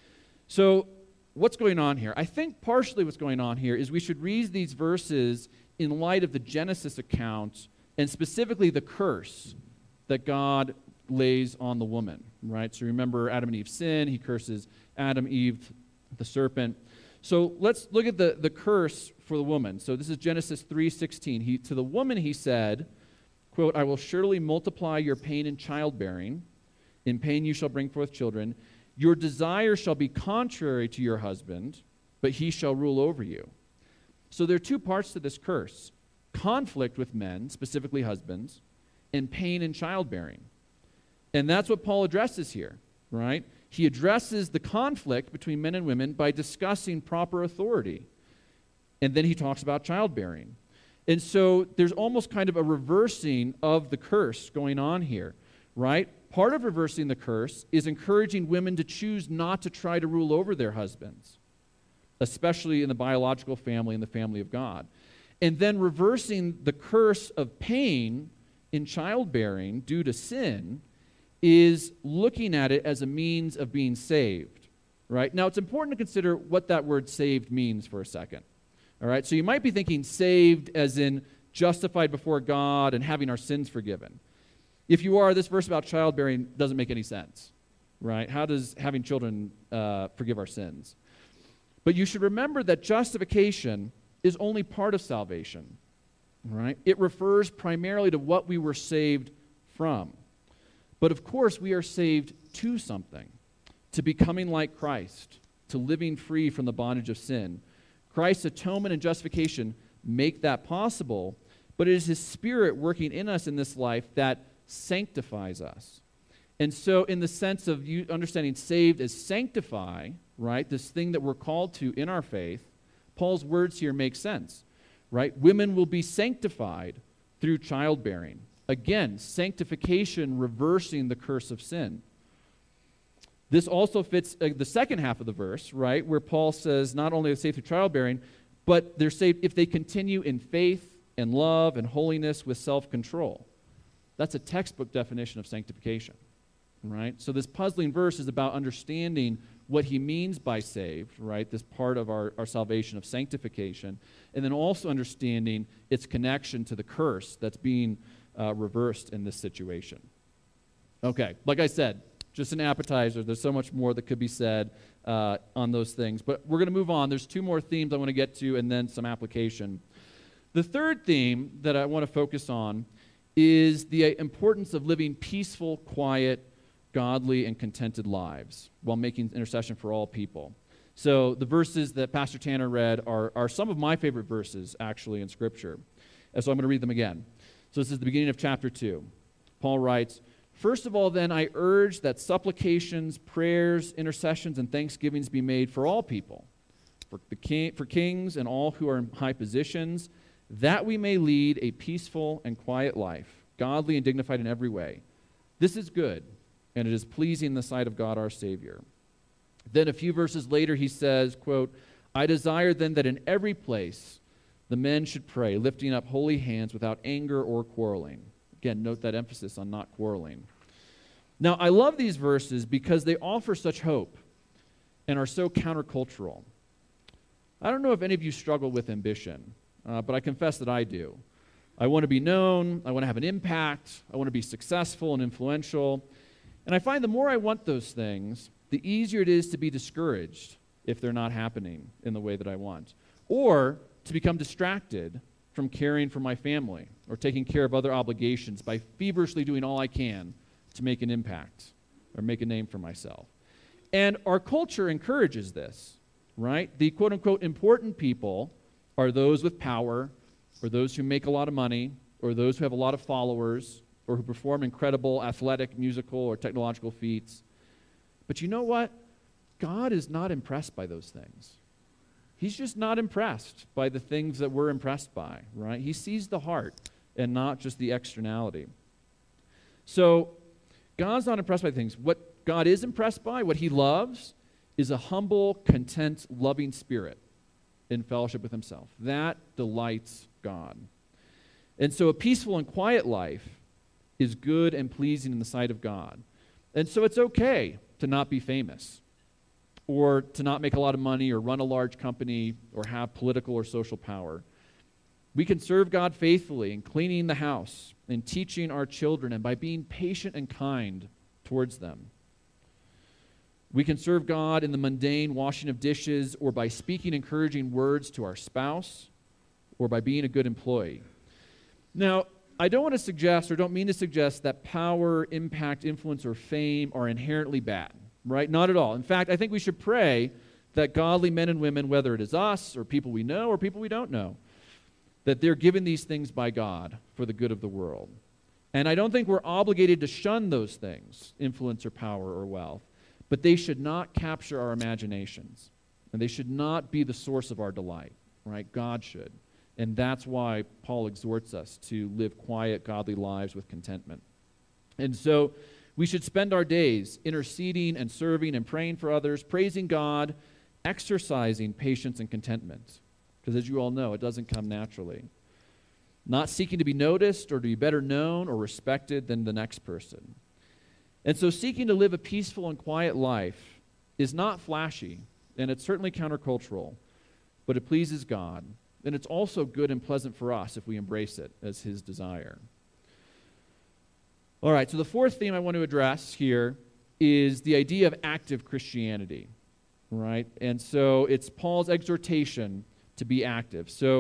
So what's going on here? I think partially what's going on here is we should read these verses in light of the Genesis account and specifically the curse that God lays on the woman, right? So remember Adam and Eve sin. He curses Adam, Eve, the serpent. So let's look at the curse for the woman. So this is Genesis 3:16. To the woman he said, quote, I will surely multiply your pain in childbearing. In pain you shall bring forth children. Your desire shall be contrary to your husband, but he shall rule over you. So there are two parts to this curse. Conflict with men, specifically husbands, and pain in childbearing. And that's what Paul addresses here, right? He addresses the conflict between men and women by discussing proper authority. And then he talks about childbearing. And so there's almost kind of a reversing of the curse going on here, right? Part of reversing the curse is encouraging women to choose not to try to rule over their husbands, especially in the biological family and the family of God. And then reversing the curse of pain in childbearing due to sin is looking at it as a means of being saved, right? Now, it's important to consider what that word saved means for a second, all right? So you might be thinking saved as in justified before God and having our sins forgiven. If you are, this verse about childbearing doesn't make any sense, right? How does having children forgive our sins? But you should remember that justification is only part of salvation. right? It refers primarily to what we were saved from. But of course, we are saved to something, to becoming like Christ, to living free from the bondage of sin. Christ's atonement and justification make that possible, but it is his Spirit working in us in this life that sanctifies us. And so in the sense of you understanding saved as sanctify, right, this thing that we're called to in our faith, Paul's words here make sense, right? Women will be sanctified through childbearing. Again, sanctification reversing the curse of sin. This also fits the second half of the verse, right, where Paul says not only are they saved through childbearing, but they're saved if they continue in faith and love and holiness with self-control. That's a textbook definition of sanctification, right? So this puzzling verse is about understanding what he means by saved, right, this part of our salvation of sanctification, and then also understanding its connection to the curse that's being reversed in this situation. Okay, like I said, just an appetizer. There's so much more that could be said on those things. But we're going to move on. There's two more themes I want to get to and then some application. The third theme that I want to focus on is the importance of living peaceful, quiet, godly, and contented lives while making intercession for all people. So the verses that Pastor Tanner read are some of my favorite verses, actually, in Scripture. And so I'm going to read them again. So this is the beginning of chapter 2. Paul writes, "First of all, then, I urge that supplications, prayers, intercessions, and thanksgivings be made for all people, for kings and all who are in high positions, that we may lead a peaceful and quiet life, godly and dignified in every way. This is good, and it is pleasing in the sight of God our Savior." Then a few verses later he says, quote, "I desire then that in every place the men should pray, lifting up holy hands without anger or quarreling." Again, note that emphasis on not quarreling. Now, I love these verses because they offer such hope and are so countercultural. I don't know if any of you struggle with ambition, but I confess that I do. I want to be known, I want to have an impact, I want to be successful and influential. And I find the more I want those things, the easier it is to be discouraged if they're not happening in the way that I want, or to become distracted from caring for my family or taking care of other obligations by feverishly doing all I can to make an impact or make a name for myself. And our culture encourages this, right? The quote-unquote important people are those with power or those who make a lot of money or those who have a lot of followers or who perform incredible athletic, musical, or technological feats. But you know what? God is not impressed by those things. He's just not impressed by the things that we're impressed by, right? He sees the heart and not just the externality. So God's not impressed by things. What God is impressed by, what he loves, is a humble, content, loving spirit in fellowship with himself. That delights God. And so a peaceful and quiet life is good and pleasing in the sight of God. And so it's okay to not be famous, or to not make a lot of money, or run a large company, or have political or social power. We can serve God faithfully in cleaning the house, in teaching our children, and by being patient and kind towards them. We can serve God in the mundane washing of dishes, or by speaking encouraging words to our spouse, or by being a good employee. Now, I don't want to suggest, or don't mean to suggest, that power, impact, influence, or fame are inherently bad. Right? Not at all. In fact, I think we should pray that godly men and women, whether it is us or people we know or people we don't know, that they're given these things by God for the good of the world. And I don't think we're obligated to shun those things, influence or power or wealth, but they should not capture our imaginations, and they should not be the source of our delight, right? God should. And that's why Paul exhorts us to live quiet, godly lives with contentment. And so we should spend our days interceding and serving and praying for others, praising God, exercising patience and contentment. Because as you all know, it doesn't come naturally. Not seeking to be noticed or to be better known or respected than the next person. And so seeking to live a peaceful and quiet life is not flashy, and it's certainly countercultural, but it pleases God. And it's also good and pleasant for us if we embrace it as his desire. All right, so the fourth theme I want to address here is the idea of active Christianity, right? And so it's Paul's exhortation to be active. So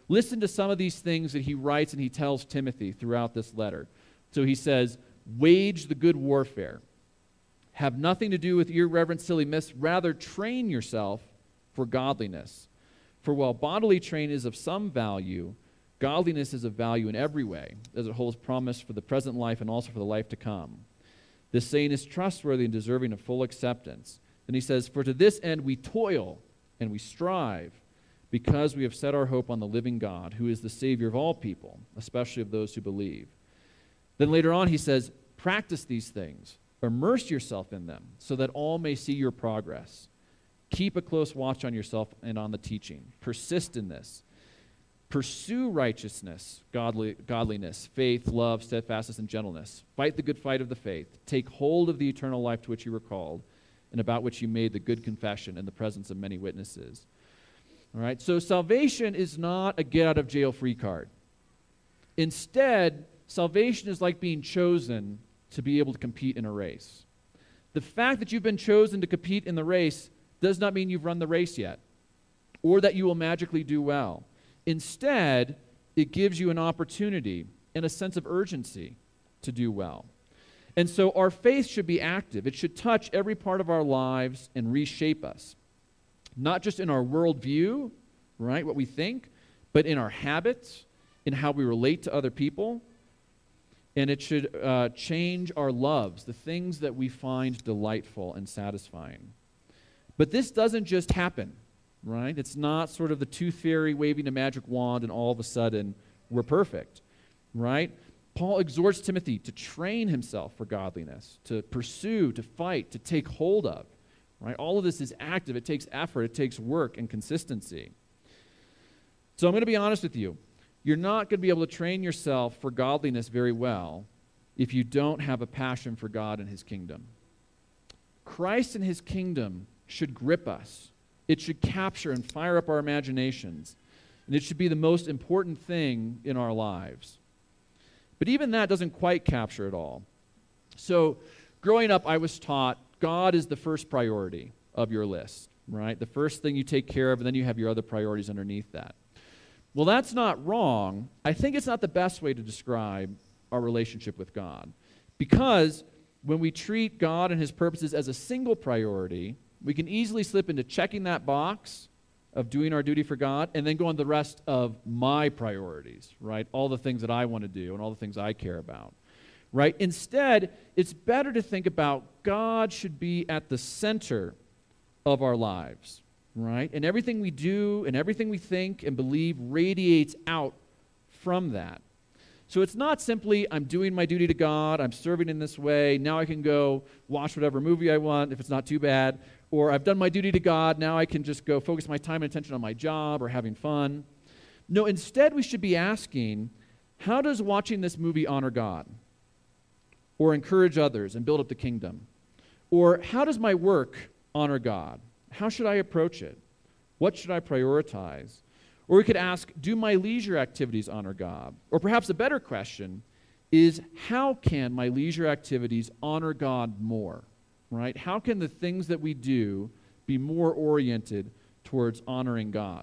Listen to some of these things that he writes and he tells Timothy throughout this letter. So he says, wage the good warfare. Have nothing to do with irreverent, silly myths. Rather, train yourself for godliness. For while bodily training is of some value, godliness is of value in every way, as it holds promise for the present life and also for the life to come. This saying is trustworthy and deserving of full acceptance. Then he says, for to this end we toil and we strive, because we have set our hope on the living God, who is the Savior of all people, especially of those who believe. Then later on he says, practice these things, immerse yourself in them, so that all may see your progress. Keep a close watch on yourself and on the teaching. Persist in this. Pursue righteousness, godliness, faith, love, steadfastness, and gentleness. Fight the good fight of the faith. Take hold of the eternal life to which you were called, and about which you made the good confession in the presence of many witnesses. All right, so salvation is not a get-out-of-jail-free card. Instead, salvation is like being chosen to be able to compete in a race. The fact that you've been chosen to compete in the race does not mean you've run the race yet, or that you will magically do well. Instead, it gives you an opportunity and a sense of urgency to do well. And so our faith should be active. It should touch every part of our lives and reshape us. Not just in our worldview, right, what we think, but in our habits, in how we relate to other people. And it should change our loves, the things that we find delightful and satisfying. But this doesn't just happen, right? It's not sort of the tooth fairy waving a magic wand and all of a sudden we're perfect, right? Paul exhorts Timothy to train himself for godliness, to pursue, to fight, to take hold of, right? All of this is active. It takes effort. It takes work and consistency. So I'm going to be honest with you. You're not going to be able to train yourself for godliness very well if you don't have a passion for God and his kingdom. Christ and his kingdom should grip us. It should capture and fire up our imaginations. And it should be the most important thing in our lives. But even that doesn't quite capture it all. So growing up, I was taught God is the first priority of your list, right? The first thing you take care of, and then you have your other priorities underneath that. Well, that's not wrong. I think it's not the best way to describe our relationship with God. Because when we treat God and his purposes as a single priority, we can easily slip into checking that box of doing our duty for God and then go on the rest of my priorities, right? All the things that I want to do and all the things I care about, right? Instead, it's better to think about God should be at the center of our lives, right? And everything we do and everything we think and believe radiates out from that. So it's not simply, I'm doing my duty to God, I'm serving in this way, now I can go watch whatever movie I want if it's not too bad, or I've done my duty to God, now I can just go focus my time and attention on my job or having fun. No, instead we should be asking, how does watching this movie honor God? Or encourage others and build up the kingdom? Or how does my work honor God? How should I approach it? What should I prioritize? Or we could ask, do my leisure activities honor God? Or perhaps a better question is, how can my leisure activities honor God more? Right? How can the things that we do be more oriented towards honoring God?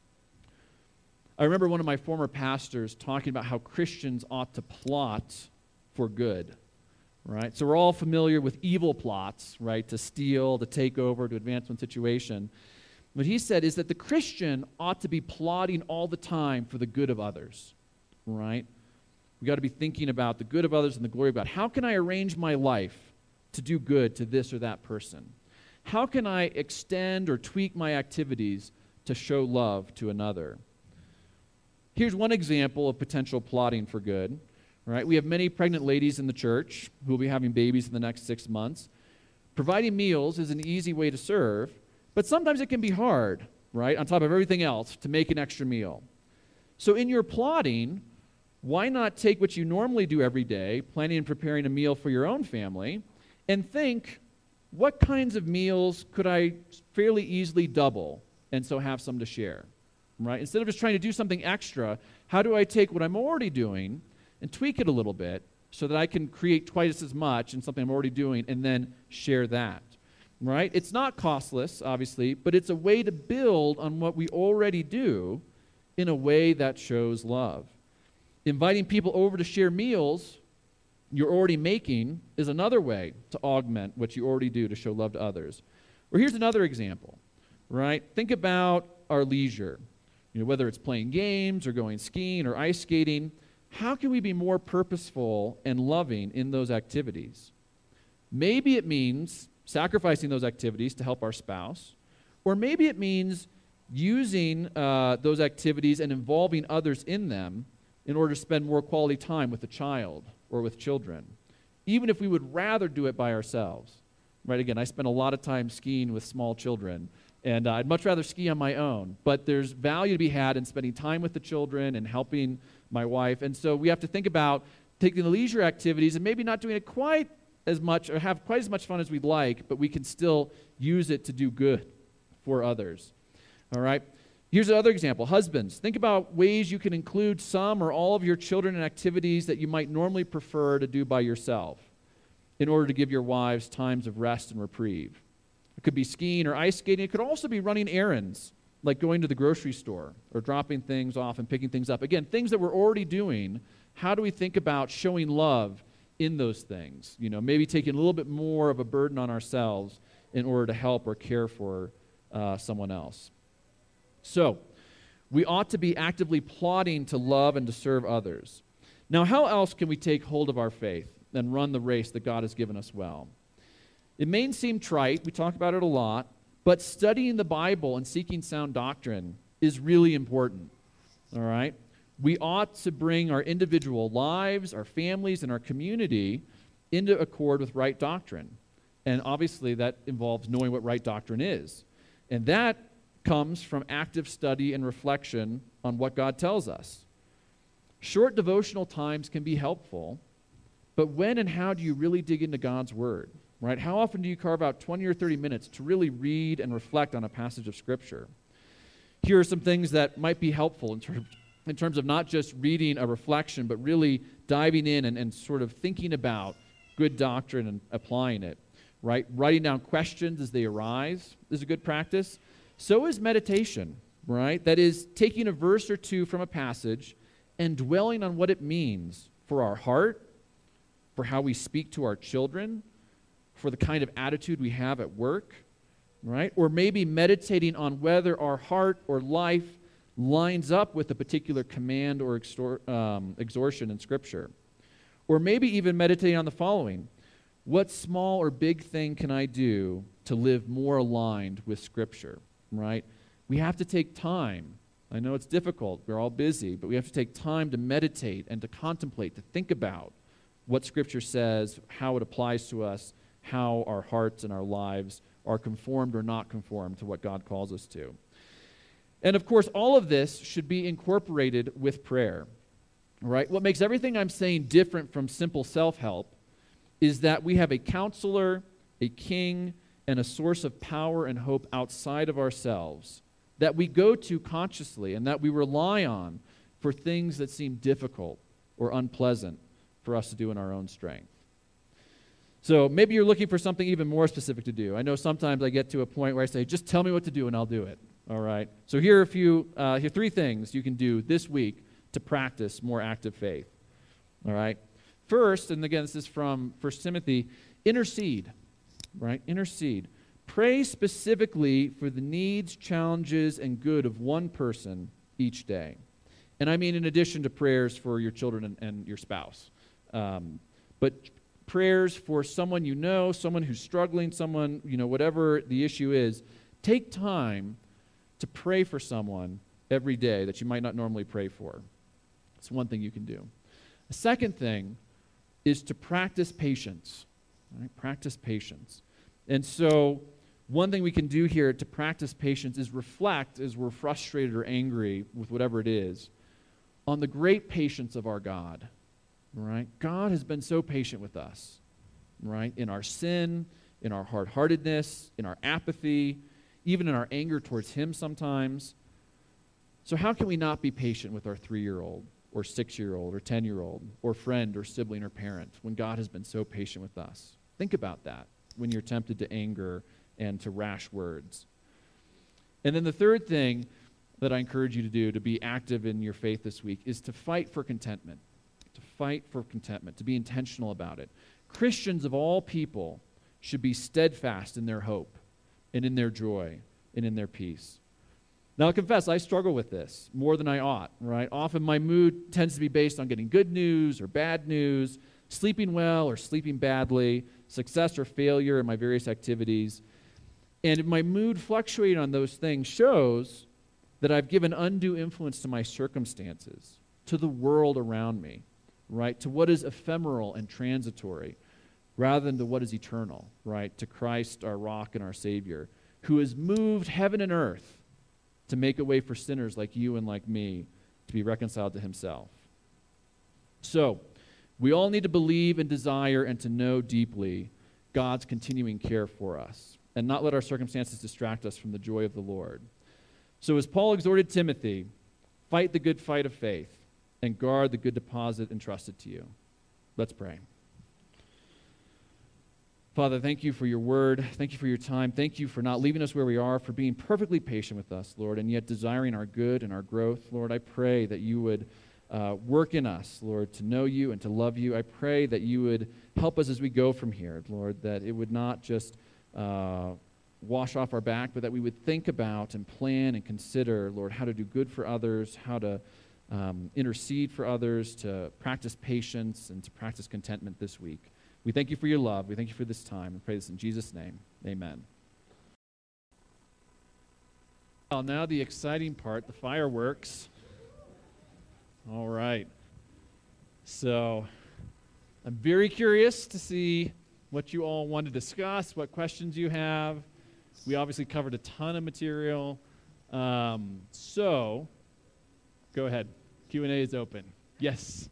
I remember one of my former pastors talking about how Christians ought to plot for good. Right? So we're all familiar with evil plots, right? To steal, to take over, to advance one situation. What he said is that the Christian ought to be plotting all the time for the good of others, right? We've got to be thinking about the good of others and the glory of God. How can I arrange my life to do good to this or that person? How can I extend or tweak my activities to show love to another? Here's one example of potential plotting for good, right? We have many pregnant ladies in the church who will be having babies in the next 6 months. Providing meals is an easy way to serve, but sometimes it can be hard, right, on top of everything else, to make an extra meal. So in your plotting, why not take what you normally do every day, planning and preparing a meal for your own family, and think, what kinds of meals could I fairly easily double and so have some to share, right? Instead of just trying to do something extra, how do I take what I'm already doing and tweak it a little bit so that I can create twice as much in something I'm already doing and then share that? Right? It's not costless, obviously, but it's a way to build on what we already do in a way that shows love. Inviting people over to share meals you're already making is another way to augment what you already do to show love to others. Or here's another example, right? Think about our leisure. Whether it's playing games or going skiing or ice skating, how can we be more purposeful and loving in those activities? Maybe it means sacrificing those activities to help our spouse, or maybe it means using those activities and involving others in them in order to spend more quality time with a child or with children, even if we would rather do it by ourselves. Right? Again, I spend a lot of time skiing with small children, and I'd much rather ski on my own, but there's value to be had in spending time with the children and helping my wife. And so we have to think about taking the leisure activities and maybe not doing it quite as much or have quite as much fun as we'd like, but we can still use it to do good for others. All right? Here's another example. Husbands, think about ways you can include some or all of your children in activities that you might normally prefer to do by yourself in order to give your wives times of rest and reprieve. It could be skiing or ice skating. It could also be running errands, like going to the grocery store or dropping things off and picking things up. Again, things that we're already doing. How do we think about showing love in those things? Maybe taking a little bit more of a burden on ourselves in order to help or care for someone else. So, we ought to be actively plotting to love and to serve others. Now, how else can we take hold of our faith and run the race that God has given us well? It may seem trite, we talk about it a lot, but studying the Bible and seeking sound doctrine is really important, all right? We ought to bring our individual lives, our families, and our community into accord with right doctrine. And obviously that involves knowing what right doctrine is. And that comes from active study and reflection on what God tells us. Short devotional times can be helpful, but when and how do you really dig into God's Word? Right? How often do you carve out 20 or 30 minutes to really read and reflect on a passage of Scripture? Here are some things that might be helpful in terms of not just reading a reflection, but really diving in and sort of thinking about good doctrine and applying it. Right? Writing down questions as they arise is a good practice. So is meditation, right? That is, taking a verse or two from a passage and dwelling on what it means for our heart, for how we speak to our children, for the kind of attitude we have at work, right? Or maybe meditating on whether our heart or life lines up with a particular command or exhortation in Scripture. Or maybe even meditating on the following: what small or big thing can I do to live more aligned with Scripture, right? We have to take time. I know it's difficult. We're all busy, but we have to take time to meditate and to contemplate, to think about what Scripture says, how it applies to us, how our hearts and our lives are conformed or not conformed to what God calls us to. And of course, all of this should be incorporated with prayer, right? What makes everything I'm saying different from simple self-help is that we have a counselor, a king, and a source of power and hope outside of ourselves that we go to consciously and that we rely on for things that seem difficult or unpleasant for us to do in our own strength. So maybe you're looking for something even more specific to do. I know sometimes I get to a point where I say, just tell me what to do and I'll do it. All right? So here are three things you can do this week to practice more active faith. All right? First, and again, this is from 1 Timothy, intercede. Right? Intercede. Pray specifically for the needs, challenges, and good of one person each day. And I mean in addition to prayers for your children and your spouse. But prayers for someone you know, someone who's struggling, someone, whatever the issue is. Take time to pray for someone every day that you might not normally pray for. It's one thing you can do. The second thing is to practice patience. Right? Practice patience. And so one thing we can do here to practice patience is reflect as we're frustrated or angry with whatever it is on the great patience of our God. Right? God has been so patient with us, right? In our sin, in our hard-heartedness, in our apathy, even in our anger towards Him sometimes. So how can we not be patient with our 3-year-old or 6-year-old or 10-year-old or friend or sibling or parent when God has been so patient with us? Think about that when you're tempted to anger and to rash words. And then the third thing that I encourage you to do to be active in your faith this week is to fight for contentment, to be intentional about it. Christians of all people should be steadfast in their hope and in their joy and in their peace. Now, I'll confess, I struggle with this more than I ought, right? Often my mood tends to be based on getting good news or bad news, sleeping well or sleeping badly, success or failure in my various activities. And if my mood fluctuating on those things shows that I've given undue influence to my circumstances, to the world around me, right? To what is ephemeral and transitory, rather than to what is eternal, right? To Christ, our rock and our Savior, who has moved heaven and earth to make a way for sinners like you and like me to be reconciled to himself. So, we all need to believe and desire and to know deeply God's continuing care for us and not let our circumstances distract us from the joy of the Lord. So as Paul exhorted Timothy, fight the good fight of faith and guard the good deposit entrusted to you. Let's pray. Father, thank you for your word. Thank you for your time. Thank you for not leaving us where we are, for being perfectly patient with us, Lord, and yet desiring our good and our growth. Lord, I pray that you would work in us, Lord, to know you and to love you. I pray that you would help us as we go from here, Lord, that it would not just wash off our back, but that we would think about and plan and consider, Lord, how to do good for others, how to intercede for others, to practice patience and to practice contentment this week. We thank you for your love. We thank you for this time. We pray this in Jesus' name. Amen. Well, now the exciting part, the fireworks. All right. So I'm very curious to see what you all want to discuss, what questions you have. We obviously covered a ton of material. So go ahead. Q&A is open. Yes.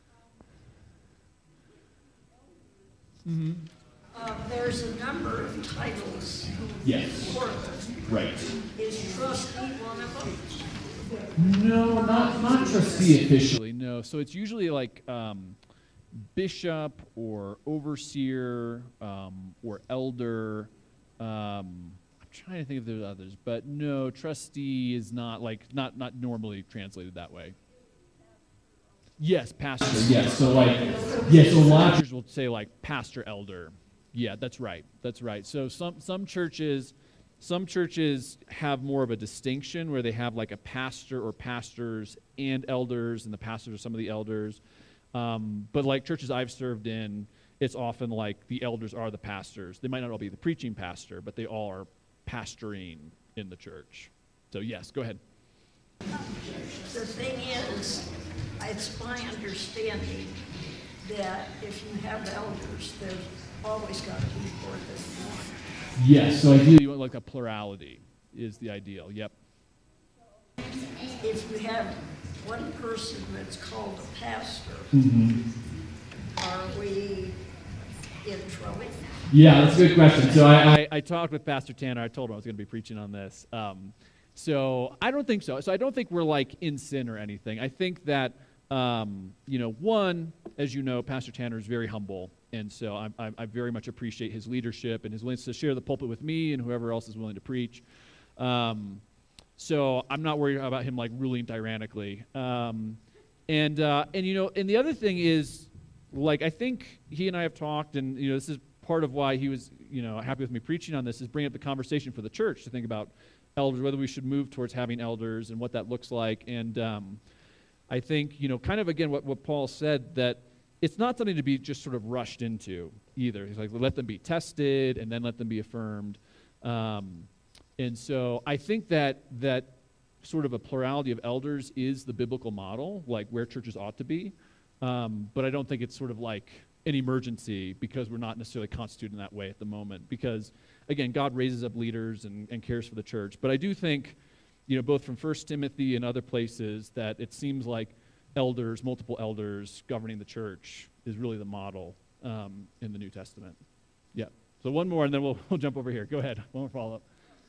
Mm-hmm. There's a number of titles. Yes. For them. Right. Is trustee one of them? No, not trustee officially. No. So it's usually like bishop or overseer or elder. I'm trying to think if there's others, but no, trustee is not not normally translated that way. Yes, pastor. Yes, so so a lot of churches will say like pastor, elder. Yeah, that's right. That's right. So some churches have more of a distinction where they have like a pastor or pastors and elders, and the pastors are some of the elders. But like churches I've served in, it's often like the elders are the pastors. They might not all be the preaching pastor, but they all are pastoring in the church. So yes, go ahead. The thing is, it's my understanding that if you have elders, there's always got to be more than one. yes, so ideally You want like a plurality is the ideal. Yep. If you have one person that's called a pastor, are we in trouble? Yeah, that's a good question. So I talked with Pastor Tanner. I told him I was going to be preaching on this. So I don't think so. So I don't think we're like in sin or anything. I think that, one, as you know, Pastor Tanner is very humble. And so I very much appreciate his leadership and his willingness to share the pulpit with me and whoever else is willing to preach. So I'm not worried about him like ruling tyrannically. And the other thing is, like, I think he and I have talked, and this is part of why he was happy with me preaching on this, is bring up the conversation for the church to think about elders, whether we should move towards having elders and what that looks like. And I think kind of again what Paul said, that it's not something to be just sort of rushed into either. He's like, let them be tested and then let them be affirmed. And so I think that sort of a plurality of elders is the biblical model, like where churches ought to be. But I don't think it's sort of like an emergency because we're not necessarily constituted in that way at the moment. Because, again, God raises up leaders and cares for the church. But I do think, both from 1 Timothy and other places, that it seems like elders, multiple elders governing the church is really the model in the New Testament. Yeah. So one more, and then we'll jump over here. Go ahead. One more follow-up.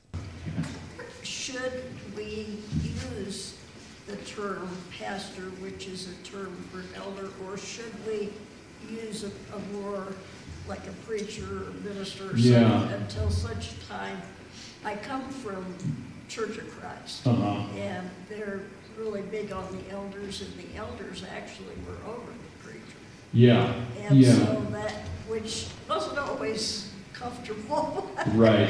Should we use the term pastor, which is a term for an elder, or should we use a more like a preacher or minister or something until such time? I come from Church of Christ. Uh-huh. And they're really big on the elders, and the elders actually were over the preacher. Yeah. And Yeah. so that, which wasn't always comfortable. Right.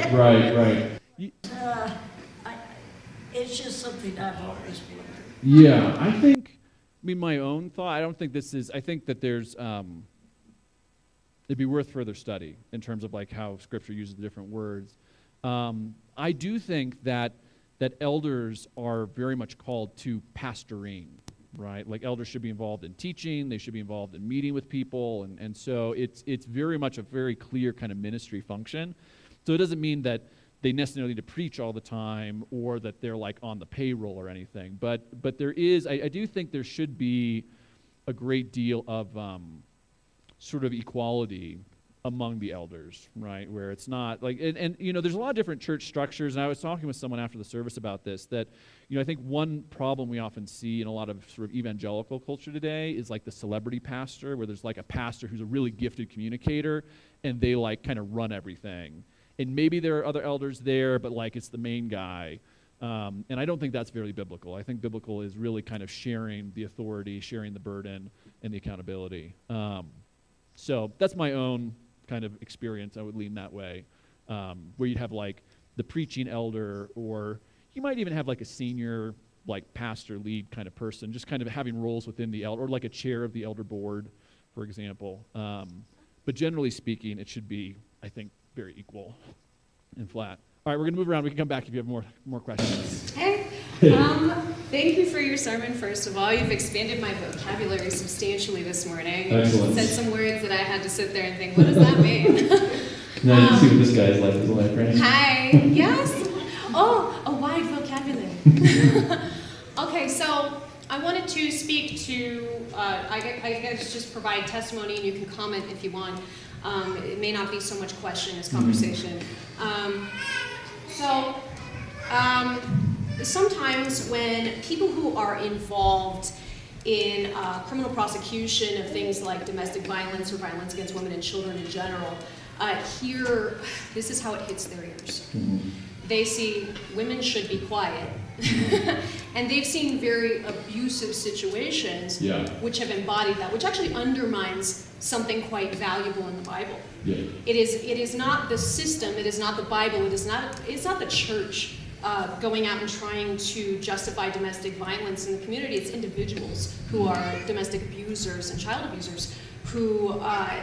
It's just something I've always wondered. Yeah. I think. I mean, my own thought, I don't think this is, I think that there's, it'd be worth further study in terms of like how Scripture uses the different words. I do think that elders are very much called to pastoring, right? Like elders should be involved in teaching, they should be involved in meeting with people, and so it's very much a very clear kind of ministry function. So it doesn't mean that they necessarily need to preach all the time or that they're like on the payroll or anything. But there is, I do think there should be a great deal of sort of equality among the elders, right? Where it's not like, and you know, there's a lot of different church structures, and I was talking with someone after the service about this, that, you know, I think one problem we often see in a lot of sort of evangelical culture today is like the celebrity pastor, where there's like a pastor who's a really gifted communicator, and they like kind of run everything. And maybe there are other elders there, but like it's the main guy. And I don't think that's very biblical. I think biblical is really kind of sharing the authority, sharing the burden, and the accountability. So that's my own kind of experience. I would lean that way, where you'd have like the preaching elder, or you might even have like a senior like pastor lead kind of person, just kind of having roles within the elder, or like a chair of the elder board, for example. But generally speaking, it should be, I think, very equal and flat. All right, we're going to move around. We can come back if you have more questions. Hey, thank you for your sermon, first of all. You've expanded my vocabulary substantially this morning. Excellent. Said some words that I had to sit there and think, what does that mean? Now you can see what this guy's life is like, right? Hi. Yes? Oh, a wide vocabulary. Okay, so I wanted to speak to, I guess just provide testimony, and you can comment if you want. It may not be so much question as conversation. Sometimes when people who are involved in criminal prosecution of things like domestic violence or violence against women and children in general, hear, this is how it hits their ears. They see women should be quiet. And they've seen very abusive situations which have embodied that, which actually undermines something quite valuable in the Bible. It is not the system, it is not the Bible, it's not the church going out and trying to justify domestic violence in the community. It's individuals who are domestic abusers and child abusers who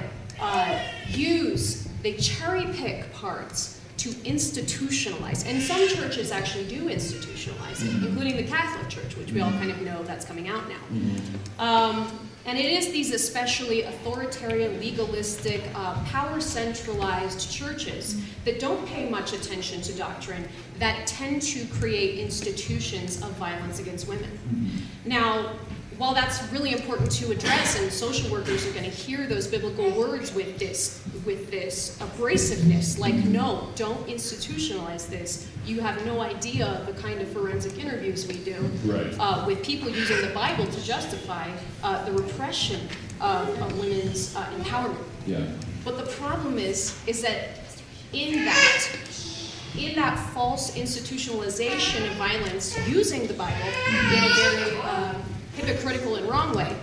they cherry pick parts to institutionalize, and some churches actually do institutionalize it, including the Catholic Church, which we all kind of know that's coming out now. And it is these especially authoritarian, legalistic, power-centralized churches that don't pay much attention to doctrine that tend to create institutions of violence against women. Now, while that's really important to address, and social workers are going to hear those biblical words with this abrasiveness, like, no, don't institutionalize this. You have no idea the kind of forensic interviews we do with people using the Bible to justify the repression of women's empowerment. But the problem is that in that false institutionalization of violence, using the Bible in a very hypocritical and wrong way,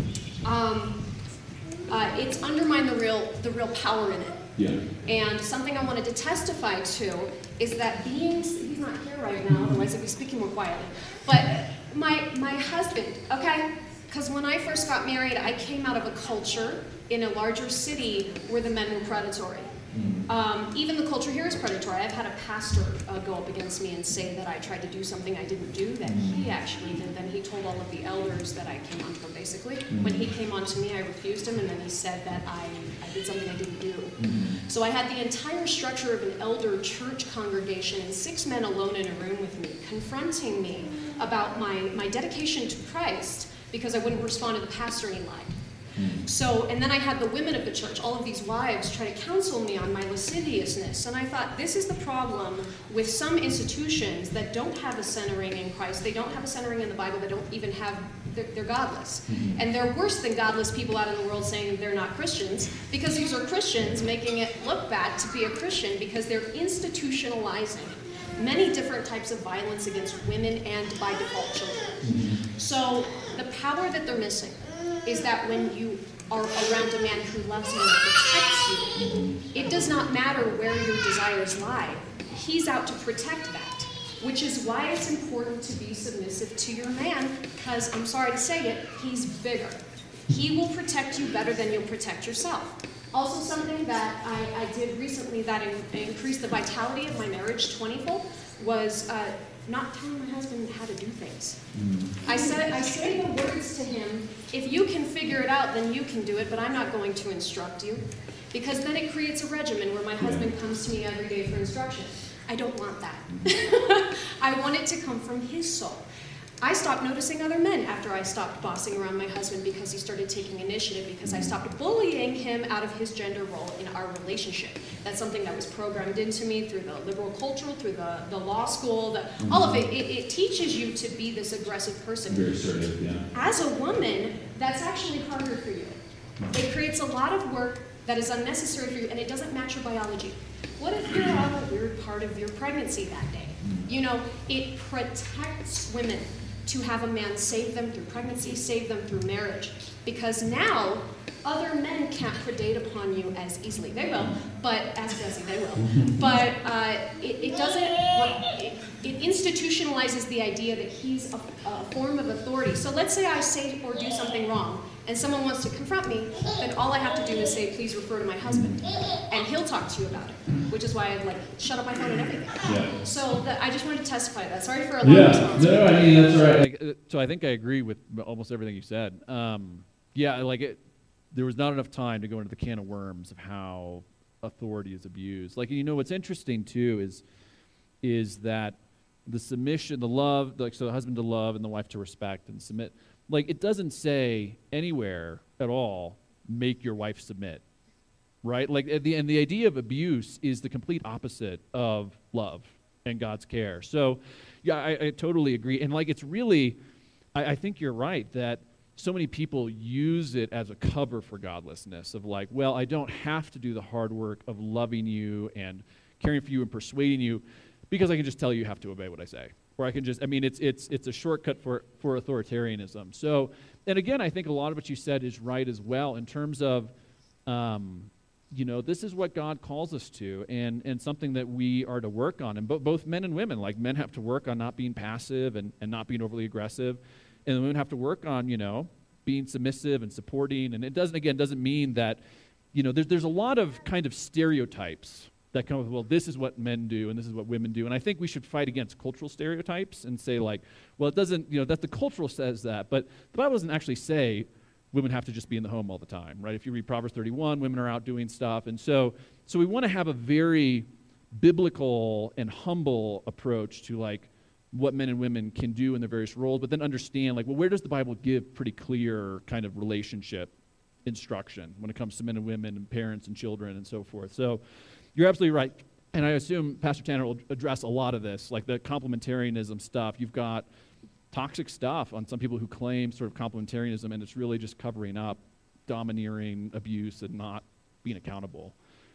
it's undermined the real power in it. And something I wanted to testify to is that he's not here right now, otherwise I'd be speaking more quietly, but my husband, okay? Because when I first got married, I came out of a culture in a larger city where the men were predatory. Even the culture here is predatory. I've had a pastor go up against me and say that I tried to do something I didn't do that he actually did. Then he told all of the elders that I came on from, basically. When he came on to me, I refused him, and then he said that I did something I didn't do. So I had the entire structure of an elder church congregation and 6 men alone in a room with me, confronting me about my dedication to Christ because I wouldn't respond to the pastor any line. So, and then I had the women of the church, all of these wives, try to counsel me on my lasciviousness. And I thought, this is the problem with some institutions that don't have a centering in Christ. They don't have a centering in the Bible. They don't even have, they're godless. And they're worse than godless people out in the world saying they're not Christians, because these are Christians making it look bad to be a Christian because they're institutionalizing many different types of violence against women and, by default, children. So the power that they're missing is that when you are around a man who loves you and protects you, it does not matter where your desires lie. He's out to protect that, which is why it's important to be submissive to your man, because, I'm sorry to say it, he's bigger. He will protect you better than you'll protect yourself. Also, something that I did recently that increased the vitality of my marriage 20-fold was not telling my husband how to do things. I say the words to him, if you can figure it out, then you can do it, but I'm not going to instruct you. Because then it creates a regimen where my husband comes to me every day for instruction. I don't want that. I want it to come from his soul. I stopped noticing other men after I stopped bossing around my husband because he started taking initiative, because I stopped bullying him out of his gender role in our relationship. That's something that was programmed into me through the liberal culture, through the law school, all of it. It teaches you to be this aggressive person. Very assertive, yeah. As a woman, that's actually harder for you. It creates a lot of work that is unnecessary for you, and it doesn't match your biology. What if you're on a weird part of your pregnancy that day? You know, it protects women to have a man save them through pregnancy, save them through marriage. Because now, other men can't predate upon you as easily. They will, but, ask Desi, they will. But it doesn't, it institutionalizes the idea that he's a form of authority. So let's say I say or do something wrong, and someone wants to confront me, then all I have to do is say, please refer to my husband. And he'll talk to you about it, which is why I'd shut up my phone and everything. Yeah. So I just wanted to testify to that. Sorry for a long response. No, I mean, that's right. So I think I agree with almost everything you said. There was not enough time to go into the can of worms of how authority is abused. What's interesting too is that the submission, the love, so the husband to love and the wife to respect and submit. It doesn't say anywhere at all, make your wife submit, right? And the idea of abuse is the complete opposite of love and God's care. So, yeah, I totally agree. And it's really, I think you're right that so many people use it as a cover for godlessness of I don't have to do the hard work of loving you and caring for you and persuading you because I can just tell you have to obey what I say. Or I can just, it's a shortcut for authoritarianism. So, and again, I think a lot of what you said is right as well in terms of, this is what God calls us to and something that we are to work on. And both men and women, men have to work on not being passive and not being overly aggressive. And the women have to work on, being submissive and supporting. And it doesn't mean that, there's a lot of kind of stereotypes that come with, this is what men do and this is what women do. And I think we should fight against cultural stereotypes and say it doesn't, that the cultural says that. But the Bible doesn't actually say women have to just be in the home all the time, right? If you read Proverbs 31, women are out doing stuff. And so we want to have a very biblical and humble approach to what men and women can do in their various roles, but then understand where does the Bible give pretty clear kind of relationship instruction when it comes to men and women and parents and children and so forth. So you're absolutely right. And I assume Pastor Tanner will address a lot of this, the complementarianism stuff. You've got toxic stuff on some people who claim sort of complementarianism, and it's really just covering up domineering abuse and not being accountable.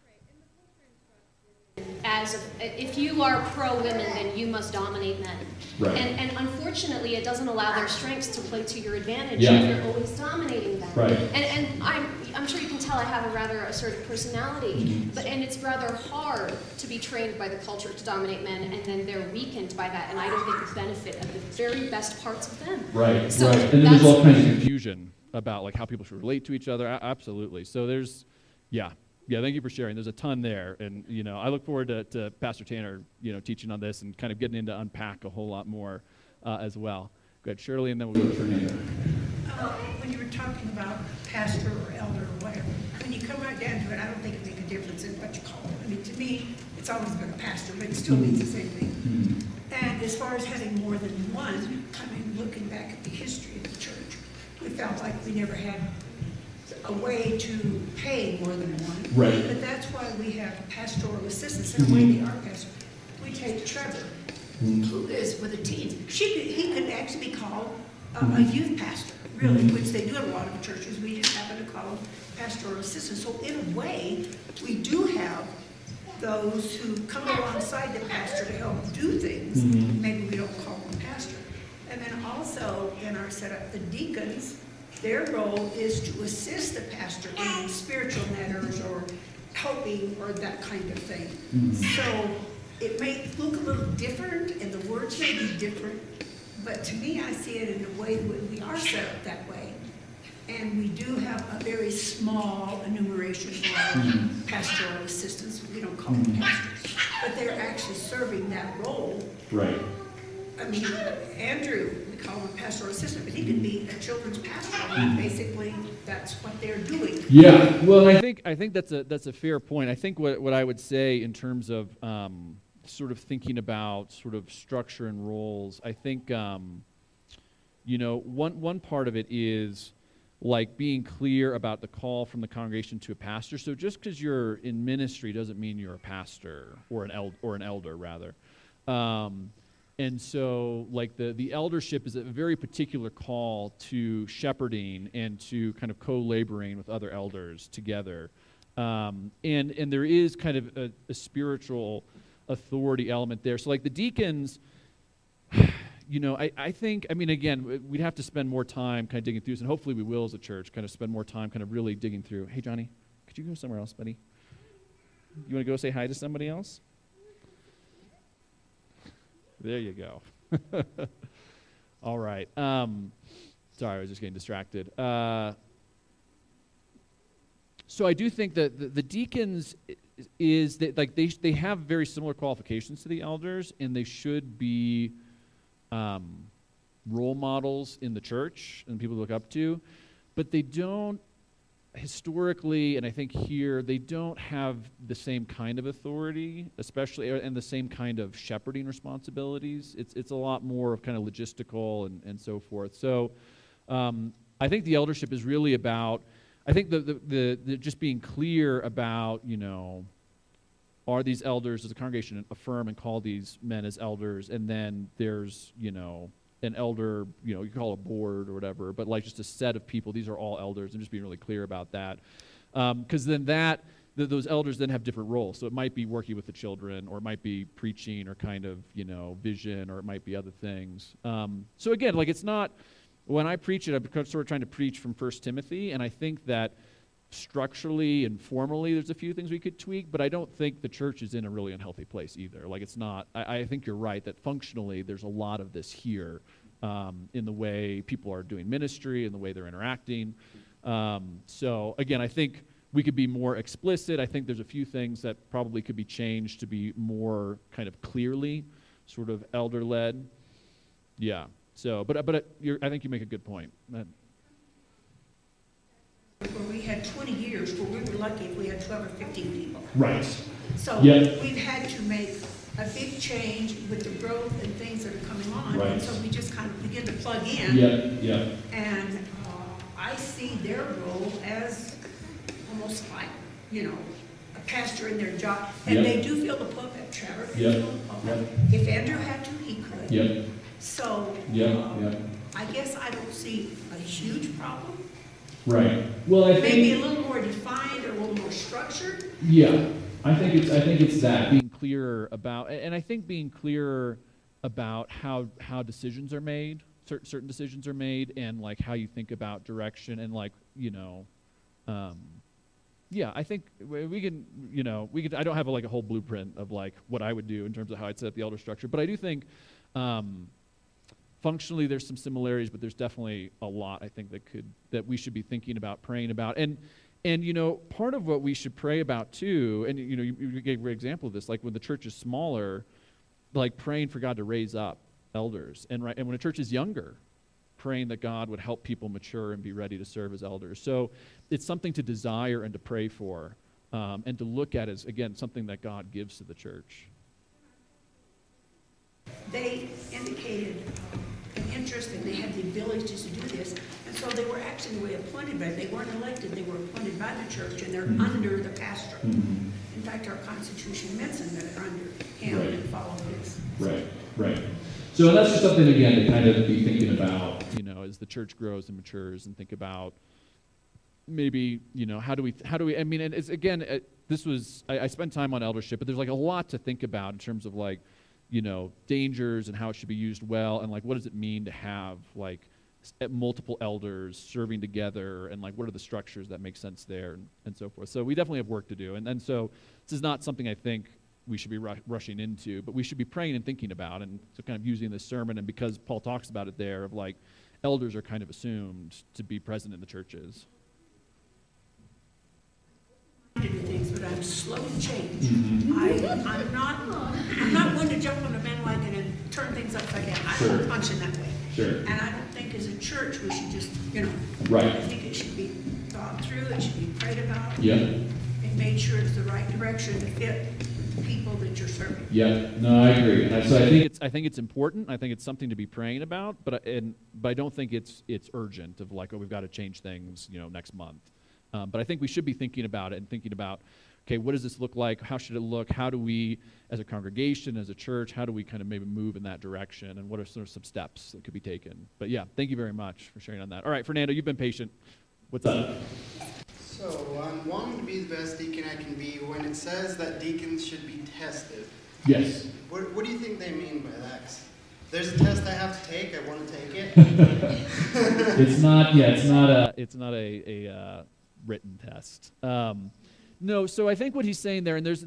If you are pro-women, then you must dominate men. Right. And unfortunately, it doesn't allow their strengths to play to your advantage Yeah. if you're always dominating them. Right. And I'm sure you can tell I have a rather assertive personality, and it's rather hard to be trained by the culture to dominate men, and then they're weakened by that, and I don't get the benefit of the very best parts of them. Right, So right. And then there's all kinds of Confusion about how people should relate to each other. Absolutely. So there's, yeah, thank you for sharing. There's a ton there, and I look forward to Pastor Tanner, teaching on this and kind of getting into unpack a whole lot more as well. Go ahead, Shirley, and then we'll go to Fernando. When you were talking about pastor or elder or whatever, when you come right down to it, I don't think it makes a difference in what you call it. To me, it's always been a pastor, but it still means the same thing. And as far as having more than one, looking back at the history of the church, we felt like we never had a way to pay more than one. Right. But that's why we have pastoral assistants. In a way, they are pastors. We take Trevor, who is with a teen. He could actually be called a youth pastor, really, which they do in a lot of churches. We just happen to call them pastoral assistants. So in a way, we do have those who come alongside the pastor to help do is maybe we don't call them pastor. And then also in our setup, the deacons, their role is to assist the pastor in spiritual matters or helping or that kind of thing. So it may look a little different and the words may be different, but to me I see it in a way that we are set up that way. And we do have a very small enumeration of pastoral assistants. We don't call them pastors, but they're actually serving that role. Right. I mean, Andrew, we call him a pastoral assistant, but he could be a children's pastor. I mean, basically, that's what they're doing. Yeah. Well, I think that's a fair point. I think what I would say in terms of sort of thinking about sort of structure and roles, I think one part of it is like being clear about the call from the congregation to a pastor. So just because you're in ministry doesn't mean you're a pastor or an elder rather. And so like the eldership is a very particular call to shepherding and to kind of co-laboring with other elders together. And there is kind of a spiritual authority element there. So like the deacons, I think, again, we'd have to spend more time kind of digging through this, and hopefully we will as a church kind of spend more time kind of really digging through. Hey, Johnny, could you go somewhere else, buddy? You want to go say hi to somebody else? There you go. All right. Sorry, I was just getting distracted. So I do think that the deacons is that like they have very similar qualifications to the elders, and they should be role models in the church and people to look up to, but they don't historically, and I think here, they don't have the same kind of authority, especially, and the same kind of shepherding responsibilities. It's a lot more of kind of logistical and so forth. So I think the eldership is really about, I think the just being clear about, are these elders, as a congregation, affirm and call these men as elders, and then there's, an elder, you call it a board or whatever, but like just a set of people, these are all elders, and just being really clear about that. Because then those elders then have different roles. So it might be working with the children, or it might be preaching, or kind of, vision, or it might be other things. So again, like it's not, when I preach it, I'm sort of trying to preach from 1 Timothy, and I think that structurally and formally there's a few things we could tweak, but I don't think the church is in a really unhealthy place either. Like it's not, I think you're right that functionally there's a lot of this here in the way people are doing ministry and the way they're interacting. So again, I think we could be more explicit. I think there's a few things that probably could be changed to be more kind of clearly sort of elder-led. Yeah. So, but I think you make a good point. Where we had 20 years, where we were lucky if we had 12 or 15 people. Right. So Yeah. we've had to make a big change with the growth and things that are coming on. Right. And so we just kind of begin to plug in. Yeah. And I see their role as almost like, a pastor in their job. And Yeah. they do feel the pulpit, Trevor. They Yeah. feel the pulpit. If Andrew had to, he could. Yeah. So Yeah. I guess I don't see a huge problem. Right. Well, I Maybe a think. little more defined or a little more structured. Yeah. I think it's that. Being clearer about, and I think being clearer about how decisions are made, certain decisions are made, and like how you think about direction, and like yeah, I think we can, I don't have a whole blueprint of like what I would do in terms of how I'd set up the elder structure, but I do think functionally there's some similarities, but there's definitely a lot I think that we should be thinking about, praying about, and part of what we should pray about too, and you gave a great example of this, like when the church is smaller, like praying for God to raise up elders, and when a church is younger, praying that God would help people mature and be ready to serve as elders. So it's something to desire and to pray for, and to look at as, again, something that God gives to the church. They indicated an interest and they had the ability to do this. And so they were actually appointed, but they weren't elected. They were appointed by the church, and they're under the pastor. In fact, our Constitution mentioned that they're under him Right. and follow his. Right. So that's just something, again, to kind of be thinking about. As the church grows and matures, and think about maybe, how do we, and it's, again, I spent time on eldership, but there's like a lot to think about in terms of like dangers and how it should be used well, and like what does it mean to have like multiple elders serving together, and like what are the structures that make sense there, and so forth. So we definitely have work to do, and so this is not something I think we should be rushing into, but we should be praying and thinking about, and so kind of using this sermon, and because Paul talks about it there, of like elders are kind of assumed to be present in the churches. To do things, but I'm slow to change. I'm not one to jump on the bandwagon and turn things upside down. I don't function that way. Sure. And I don't think as a church we should just, Right. I think it should be thought through, it should be prayed about, Yeah. and made sure it's the right direction to fit the people that you're serving. Yeah. No, I agree. And so I think it's important. I think it's something to be praying about, but I don't think it's urgent of like, oh, we've got to change things, next month. But I think we should be thinking about it and thinking about, okay, what does this look like? How should it look? How do we, as a congregation, as a church, how do we kind of maybe move in that direction? And what are sort of some steps that could be taken? But yeah, thank you very much for sharing on that. All right, Fernando, you've been patient. What's up? So I'm wanting to be the best deacon I can be. When it says that deacons should be tested, yes. what do you think they mean by that? 'Cause there's a test I have to take. I want to take it. It's not. Yeah. It's not a written test. No, so I think what he's saying there, and there's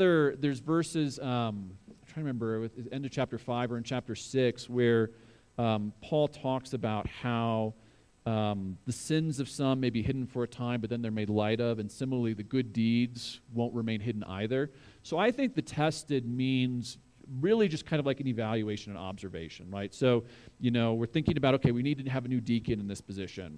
verses, I'm trying to remember, with the end of chapter 5 or in chapter 6, where Paul talks about how the sins of some may be hidden for a time, but then they're made light of, and similarly the good deeds won't remain hidden either. So I think the tested means really just kind of like an evaluation and observation, right? So, we're thinking about, okay, we need to have a new deacon in this position,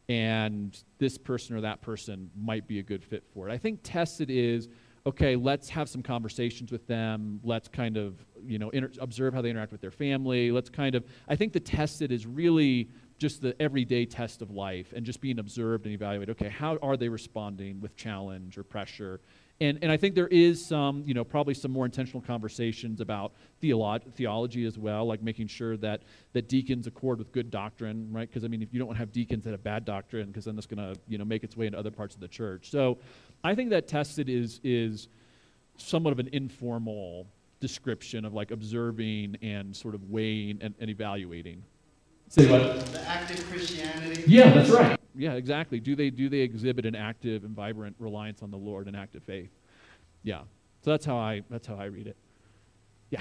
and this person or that person might be a good fit for it. I think tested is, okay, let's have some conversations with them. Let's kind of, observe how they interact with their family. I think the tested is really just the everyday test of life and just being observed and evaluated. Okay, how are they responding with challenge or pressure? And I think there is some, probably some more intentional conversations about theology as well, like making sure that deacons accord with good doctrine, right? Because, if you don't want to have deacons that have bad doctrine, because then that's going to, make its way into other parts of the church. So I think that tested is somewhat of an informal description of like observing and sort of weighing and evaluating. Say what? The active Christianity. Yeah, that's right. Yeah, exactly. Do they exhibit an active and vibrant reliance on the Lord and active faith? Yeah. So that's how I read it. Yeah.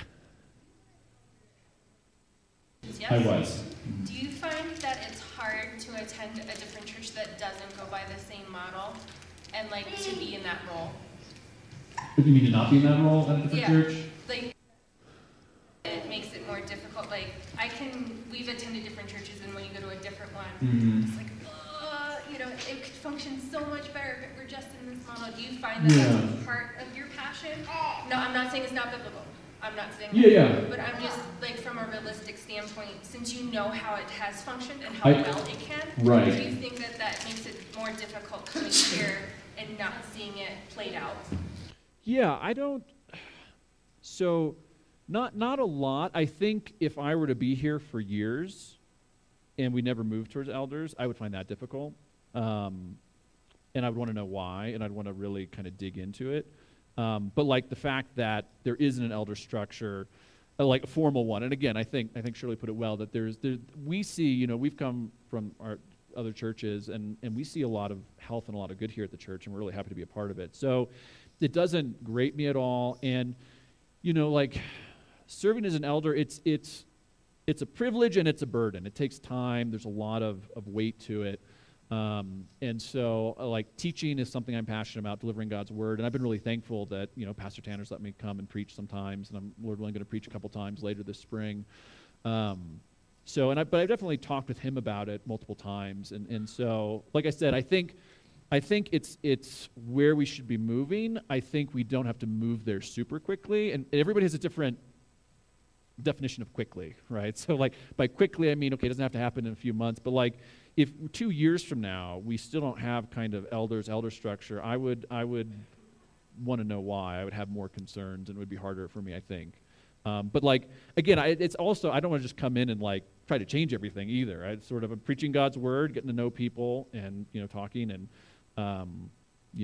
Yes. I was. Do you find that it's hard to attend a different church that doesn't go by the same model and like to be in that role? You mean to not be in that role at a different church? Like it makes it more difficult. Like we've attended different churches, and when you go to a different one, it's like, it could function so much better if it were just in this model. Do you find that that's part of your passion? No, I'm not saying it's not biblical. I'm not saying that. Yeah. But I'm just, like, from a realistic standpoint, since you know how it has functioned and how well it can, right. Do you think that makes it more difficult coming here and not seeing it played out? Yeah, I don't. So, not a lot. I think if I were to be here for years and we never moved towards elders, I would find that difficult. And I would want to know why, and I'd want to really kind of dig into it. But like the fact that there isn't an elder structure, like a formal one, and again, I think Shirley put it well, that we see, we've come from our other churches, and we see a lot of health and a lot of good here at the church, and we're really happy to be a part of it. So it doesn't grate me at all, and like serving as an elder, it's a privilege and it's a burden. It takes time. There's a lot of weight to it. And so, like, teaching is something I'm passionate about, delivering God's word, and I've been really thankful that, Pastor Tanner's let me come and preach sometimes, and I'm, Lord willing, going to preach a couple times later this spring. But I've definitely talked with him about it multiple times, and so, like I said, I think it's where we should be moving. I think we don't have to move there super quickly, and everybody has a different definition of quickly, right? So, like, by quickly, I mean, okay, it doesn't have to happen in a few months, but like, if 2 years from now we still don't have kind of elder structure, I would want to know why. I would have more concerns, and it would be harder for me, I think. But like, again, it's also, I don't want to just come in and like try to change everything either. I'm preaching God's word, getting to know people, and talking, and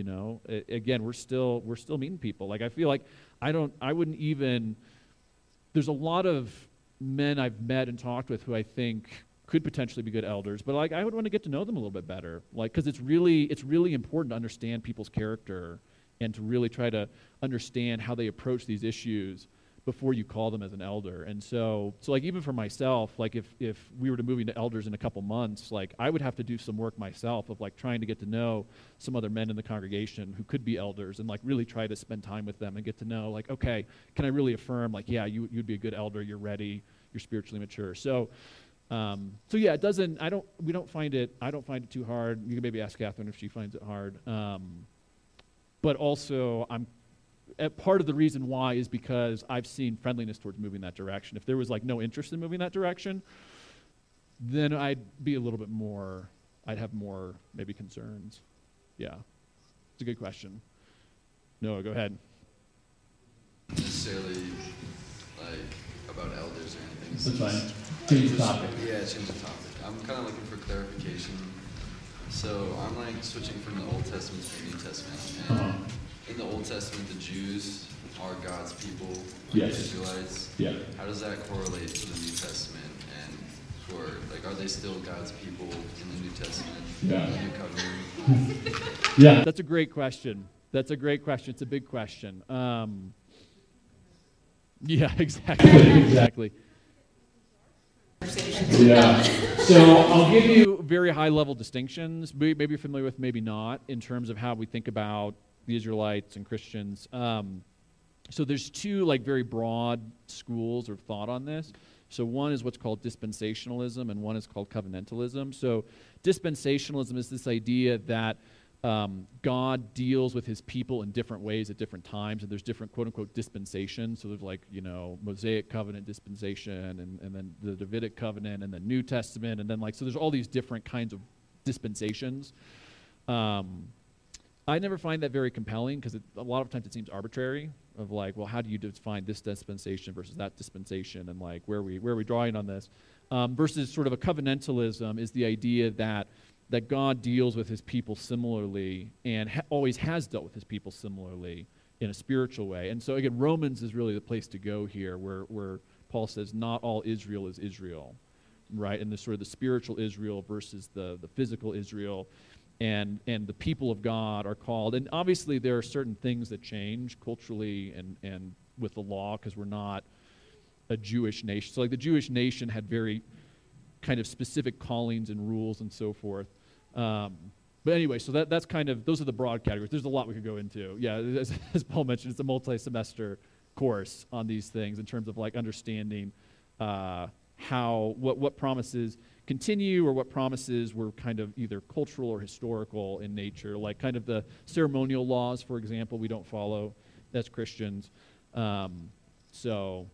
again, we're still meeting people. Like, I feel like I wouldn't even there's a lot of men I've met and talked with who I think could potentially be good elders, but like I would want to get to know them a little bit better, like because it's really important to understand people's character and to really try to understand how they approach these issues before you call them as an elder. And so like even for myself, like if we were to move into elders in a couple months, like I would have to do some work myself of like trying to get to know some other men in the congregation who could be elders and like really try to spend time with them and get to know like, okay, can I really affirm like, yeah, you'd be a good elder, you're ready, you're spiritually mature. So yeah, I don't find it too hard. You can maybe ask Catherine if she finds it hard. But also part of the reason why is because I've seen friendliness towards moving that direction. If there was like no interest in moving that direction, then I'd have more maybe concerns. Yeah, it's a good question. Noah, go ahead. Necessarily like about elders or anything. That's fine. Change the topic. Yeah, change the topic. I'm kind of looking for clarification. So I'm like switching from the Old Testament to the New Testament. And in the Old Testament, the Jews are God's people, yes. The Israelites. Yeah. How does that correlate to the New Testament? And are they still God's people in the New Testament? Yeah. The New Covenant? Yeah. That's a great question. It's a big question. Yeah, exactly. Yeah. So I'll give you very high-level distinctions, maybe you're familiar with, maybe not, in terms of how we think about the Israelites and Christians. So there's two like very broad schools of thought on this. So one is what's called dispensationalism, and one is called covenantalism. So dispensationalism is this idea that God deals with his people in different ways at different times, and there's different quote-unquote dispensations. So there's like, Mosaic covenant dispensation, and then the Davidic covenant, and the New Testament, and then like, so there's all these different kinds of dispensations. I never find that very compelling because a lot of times it seems arbitrary of like, well, how do you define this dispensation versus that dispensation, and like where are we drawing on this? Versus sort of a covenantalism is the idea that God deals with his people similarly and always has dealt with his people similarly in a spiritual way. And so again, Romans is really the place to go here where Paul says not all Israel is Israel, right? And the sort of the spiritual Israel versus the physical Israel. And the people of God are called. And obviously there are certain things that change culturally and with the law because we're not a Jewish nation. So like the Jewish nation had very kind of specific callings and rules and so forth. But anyway, so that's kind of, those are the broad categories. There's a lot we could go into. Yeah, as Paul mentioned, it's a multi-semester course on these things in terms of like understanding what promises continue or what promises were kind of either cultural or historical in nature, like kind of the ceremonial laws, for example, we don't follow as Christians. So.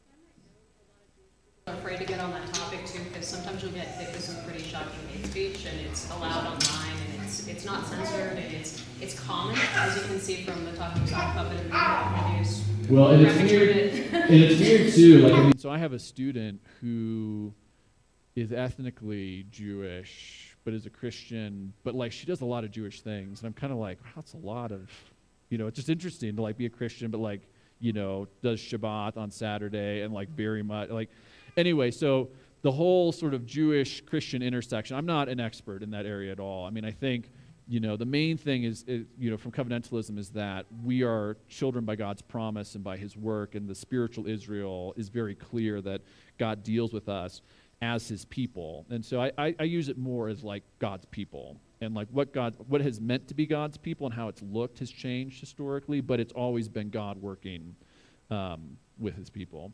I'm afraid to get on that topic too, because sometimes you'll get hit with some pretty shocking hate speech, and it's allowed online, and it's not censored, and it's common, as you can see from the Talking Sock Puppet and the reviews. Well, and it's weird too. Like, so I have a student who is ethnically Jewish, but is a Christian, but like she does a lot of Jewish things, and I'm kind of like, wow, that's a lot of, it's just interesting to like be a Christian, but like, does Shabbat on Saturday and like very much like. Anyway, so the whole sort of Jewish-Christian intersection, I'm not an expert in that area at all. I mean, I think, the main thing is from covenantalism is that we are children by God's promise and by his work, and the spiritual Israel is very clear that God deals with us as his people. And so I use it more as like God's people, and like what has meant to be God's people and how it's looked has changed historically, but it's always been God working with his people.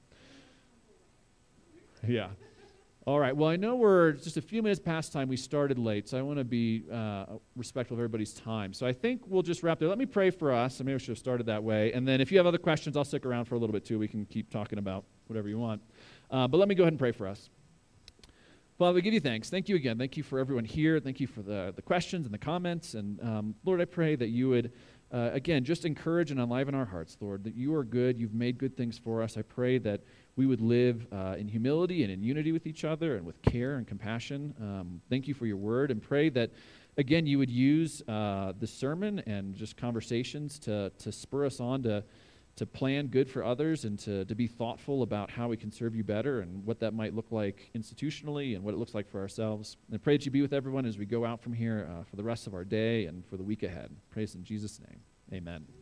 Yeah. All right. Well, I know we're just a few minutes past time. We started late, so I want to be respectful of everybody's time. So I think we'll just wrap there. Let me pray for us. Maybe we should have started that way. And then if you have other questions, I'll stick around for a little bit too. We can keep talking about whatever you want. But let me go ahead and pray for us. Father, we give you thanks. Thank you again. Thank you for everyone here. Thank you for the questions and the comments. And Lord, I pray that you would, again, just encourage and enliven our hearts, Lord, that you are good. You've made good things for us. I pray that we would live in humility and in unity with each other and with care and compassion. Thank you for your word, and pray that, again, you would use this sermon and just conversations to spur us on to plan good for others and to be thoughtful about how we can serve you better and what that might look like institutionally and what it looks like for ourselves. And I pray that you be with everyone as we go out from here for the rest of our day and for the week ahead. Praise in Jesus' name. Amen.